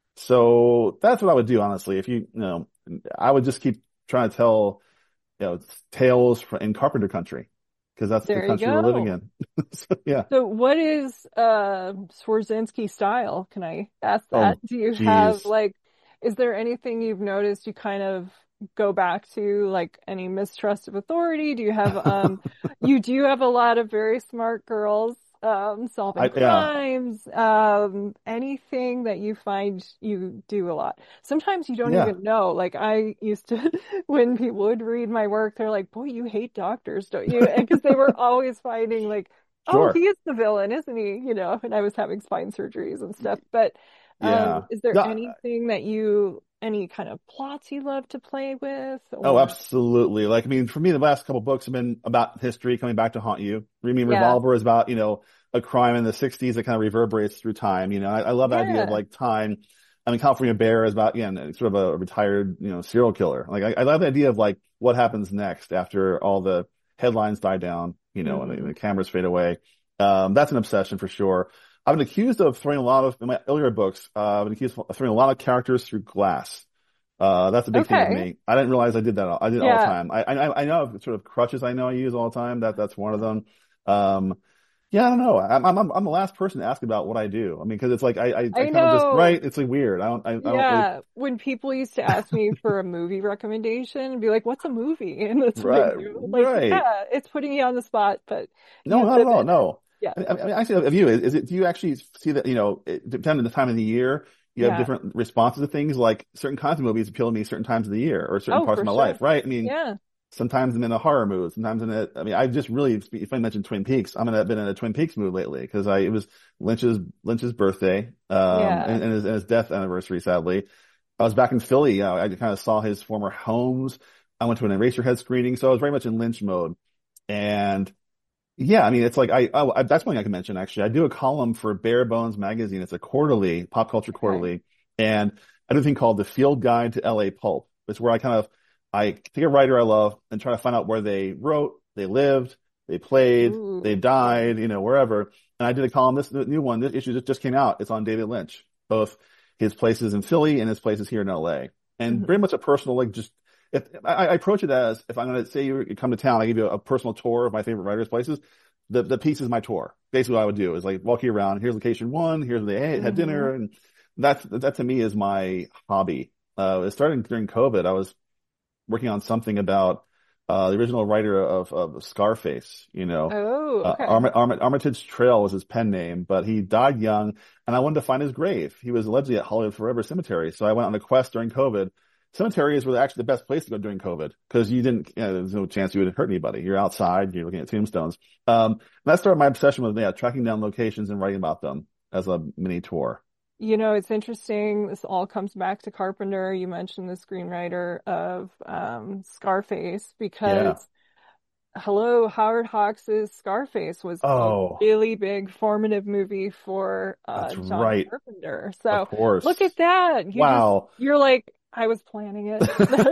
So that's what I would do, honestly. If you, you know, I would just keep trying to tell, you know, tales from, in Carpenter country because that's There the you country we're living go. in. So, yeah. So what is uh Swarzynski style? Can I ask Oh, that? Do you have geez. like, is there anything you've noticed you kind of go back to, like any mistrust of authority? Do you have um you do have a lot of very smart girls um solving I, yeah, crimes, um anything that you find you do a lot. Sometimes you don't yeah, even know. Like I used to when people would read my work, they're like, "Boy, you hate doctors, don't you?" And because they were always finding like, oh, he sure. is the villain, isn't he? You know, and I was having spine surgeries and stuff. But um, Yeah. is there No, anything that you, any kind of plots you love to play with, oh, or absolutely. Like, I mean, for me, the last couple books have been about history coming back to haunt you. I mean, yeah, Revolver is about, you know, a crime in the sixties that kind of reverberates through time. You know, I, I love the idea of yeah, like time. I mean, California Bear is about, again, sort of a retired, you know, serial killer. Like, I, I love the idea of like what happens next after all the headlines die down, you know, and the, hmm the cameras fade away. Um, that's an obsession for sure. I've been accused of throwing a lot of, in my earlier books, uh, I've been accused of throwing a lot of characters through glass. Uh, that's a big thing with okay, me. I didn't realize I did that. All, I did it all the yeah. time. I, I, I know sort of crutches I know I use all the time. That, that's one of them. Um, yeah, I don't know. I'm, I'm, I'm the last person to ask about what I do. I mean, cause it's like, I, I, I I kind of just, know. right. It's like weird. I don't, I, I don't really, Yeah, when people used to ask me for a movie recommendation, be like, "What's a movie?" And that's what I right, do. Like, right. yeah, it's putting you on the spot, but No, you not at all. pivot. No. Yeah, I, I mean, actually, of you, is, is it, do you actually see that, you know, it, depending on the time of the year, you have yeah. different responses to things like certain kinds of movies appeal to me certain times of the year or certain Oh, parts for of my sure. life, right? I mean, Yeah. sometimes I'm in a horror mood. Sometimes in a, I mean, I've just really, if I mentioned Twin Peaks, I'm in a, been in a Twin Peaks mood lately because I, it was Lynch's, Lynch's birthday, um, Yeah. and, and his, and his death anniversary, sadly. I was back in Philly. You know, I kind of saw his former homes. I went to an Eraserhead screening. So I was very much in Lynch mode. And yeah, I mean, it's like, I, I that's one thing I can mention, actually. I do a column for Bare Bones Magazine. It's a quarterly, pop culture quarterly. Okay. And I do a thing called the Field Guide to L A Pulp. It's where I kind of, I take a writer I love and try to find out where they wrote, they lived, they played, Ooh. they died, you know, wherever. And I did a column, this new one, this issue just came out. It's on David Lynch, both his places in Philly and his places here in L A. And mm-hmm. very much a personal, like just, if I, I approach it as, if I'm going to say you come to town, I give you a, a personal tour of my favorite writers' places. The, the piece is my tour. Basically what I would do is like walk you around. Here's location one. Here's where they had mm-hmm. dinner. And that's, that to me is my hobby. Uh, it started during COVID. I was working on something about, uh, the original writer of, of Scarface, you know. Oh, okay. Uh, Arm- Arm- Armitage Trail was his pen name, but he died young and I wanted to find his grave. He was allegedly at Hollywood Forever Cemetery. So I went on a quest during COVID. Cemeteries were actually the best place to go during COVID because you didn't, you know, there's no chance you would hurt anybody. You're outside, you're looking at tombstones. Um, and that started my obsession with, yeah, tracking down locations and writing about them as a mini tour. You know, it's interesting. This all comes back to Carpenter. You mentioned the screenwriter of um, Scarface because, yeah. hello, Howard Hawks' Scarface was oh. a really big formative movie for uh, That's John right. Carpenter. So of course. Look at that. You wow. Just, you're like, I was planning it.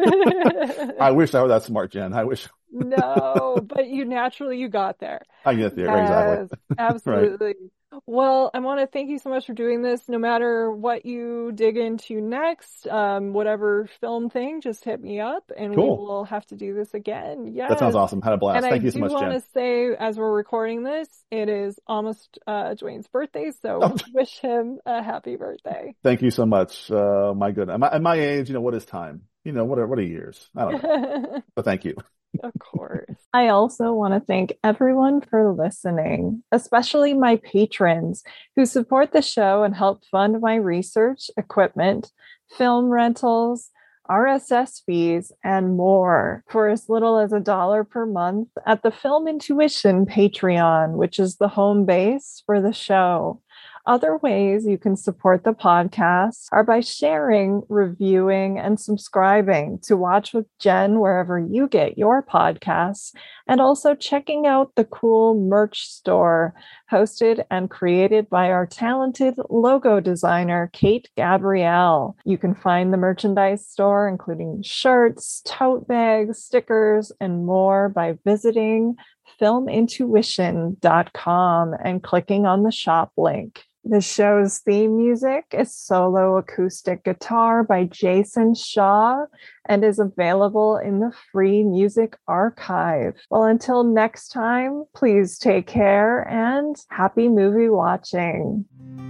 I wish I were that smart, Jen. I wish. No, but you naturally, you got there. I get there, yes, exactly. Absolutely. Right. Well, I want to thank you so much for doing this. No matter what you dig into next, um, whatever film thing, just hit me up and cool. we will have to do this again. Yes. That sounds awesome. Had a blast. And thank I you so much, Jen. I do want to say, as we're recording this, it is almost uh, Dwayne's birthday, so oh. wish him a happy birthday. Thank you so much. Uh, my goodness. At my, at my age, you know, what is time? You know, what are, what are years? I don't know. But thank you. Of course. I also want to thank everyone for listening, especially my patrons who support the show and help fund my research, equipment, film rentals, R S S fees, and more for as little as a dollar per month at the Film Intuition Patreon, which is the home base for the show. Other ways you can support the podcast are by sharing, reviewing, and subscribing to Watch with Jen wherever you get your podcasts, and also checking out the cool merch store hosted and created by our talented logo designer, Kate Gabrielle. You can find the merchandise store, including shirts, tote bags, stickers, and more by visiting film intuition dot com and clicking on the shop link. The show's theme music is solo acoustic guitar by Jason Shaw and is available in the free music archive. Well, until next time, please take care and happy movie watching.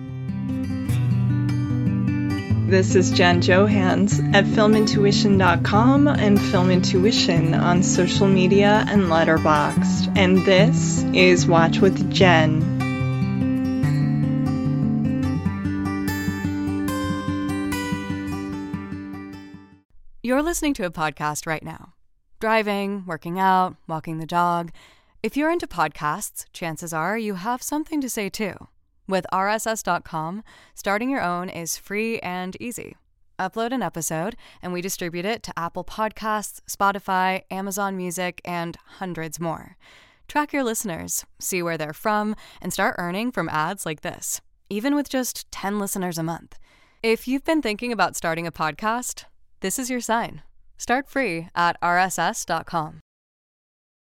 This is Jen Johans at film intuition dot com and Film Intuition on social media and Letterboxd. And this is Watch with Jen. You're listening to a podcast right now. Driving, working out, walking the dog. If you're into podcasts, chances are you have something to say too. With R S S dot com, starting your own is free and easy. Upload an episode, and we distribute it to Apple Podcasts, Spotify, Amazon Music, and hundreds more. Track your listeners, see where they're from, and start earning from ads like this, even with just ten listeners a month. If you've been thinking about starting a podcast, this is your sign. Start free at R S S dot com.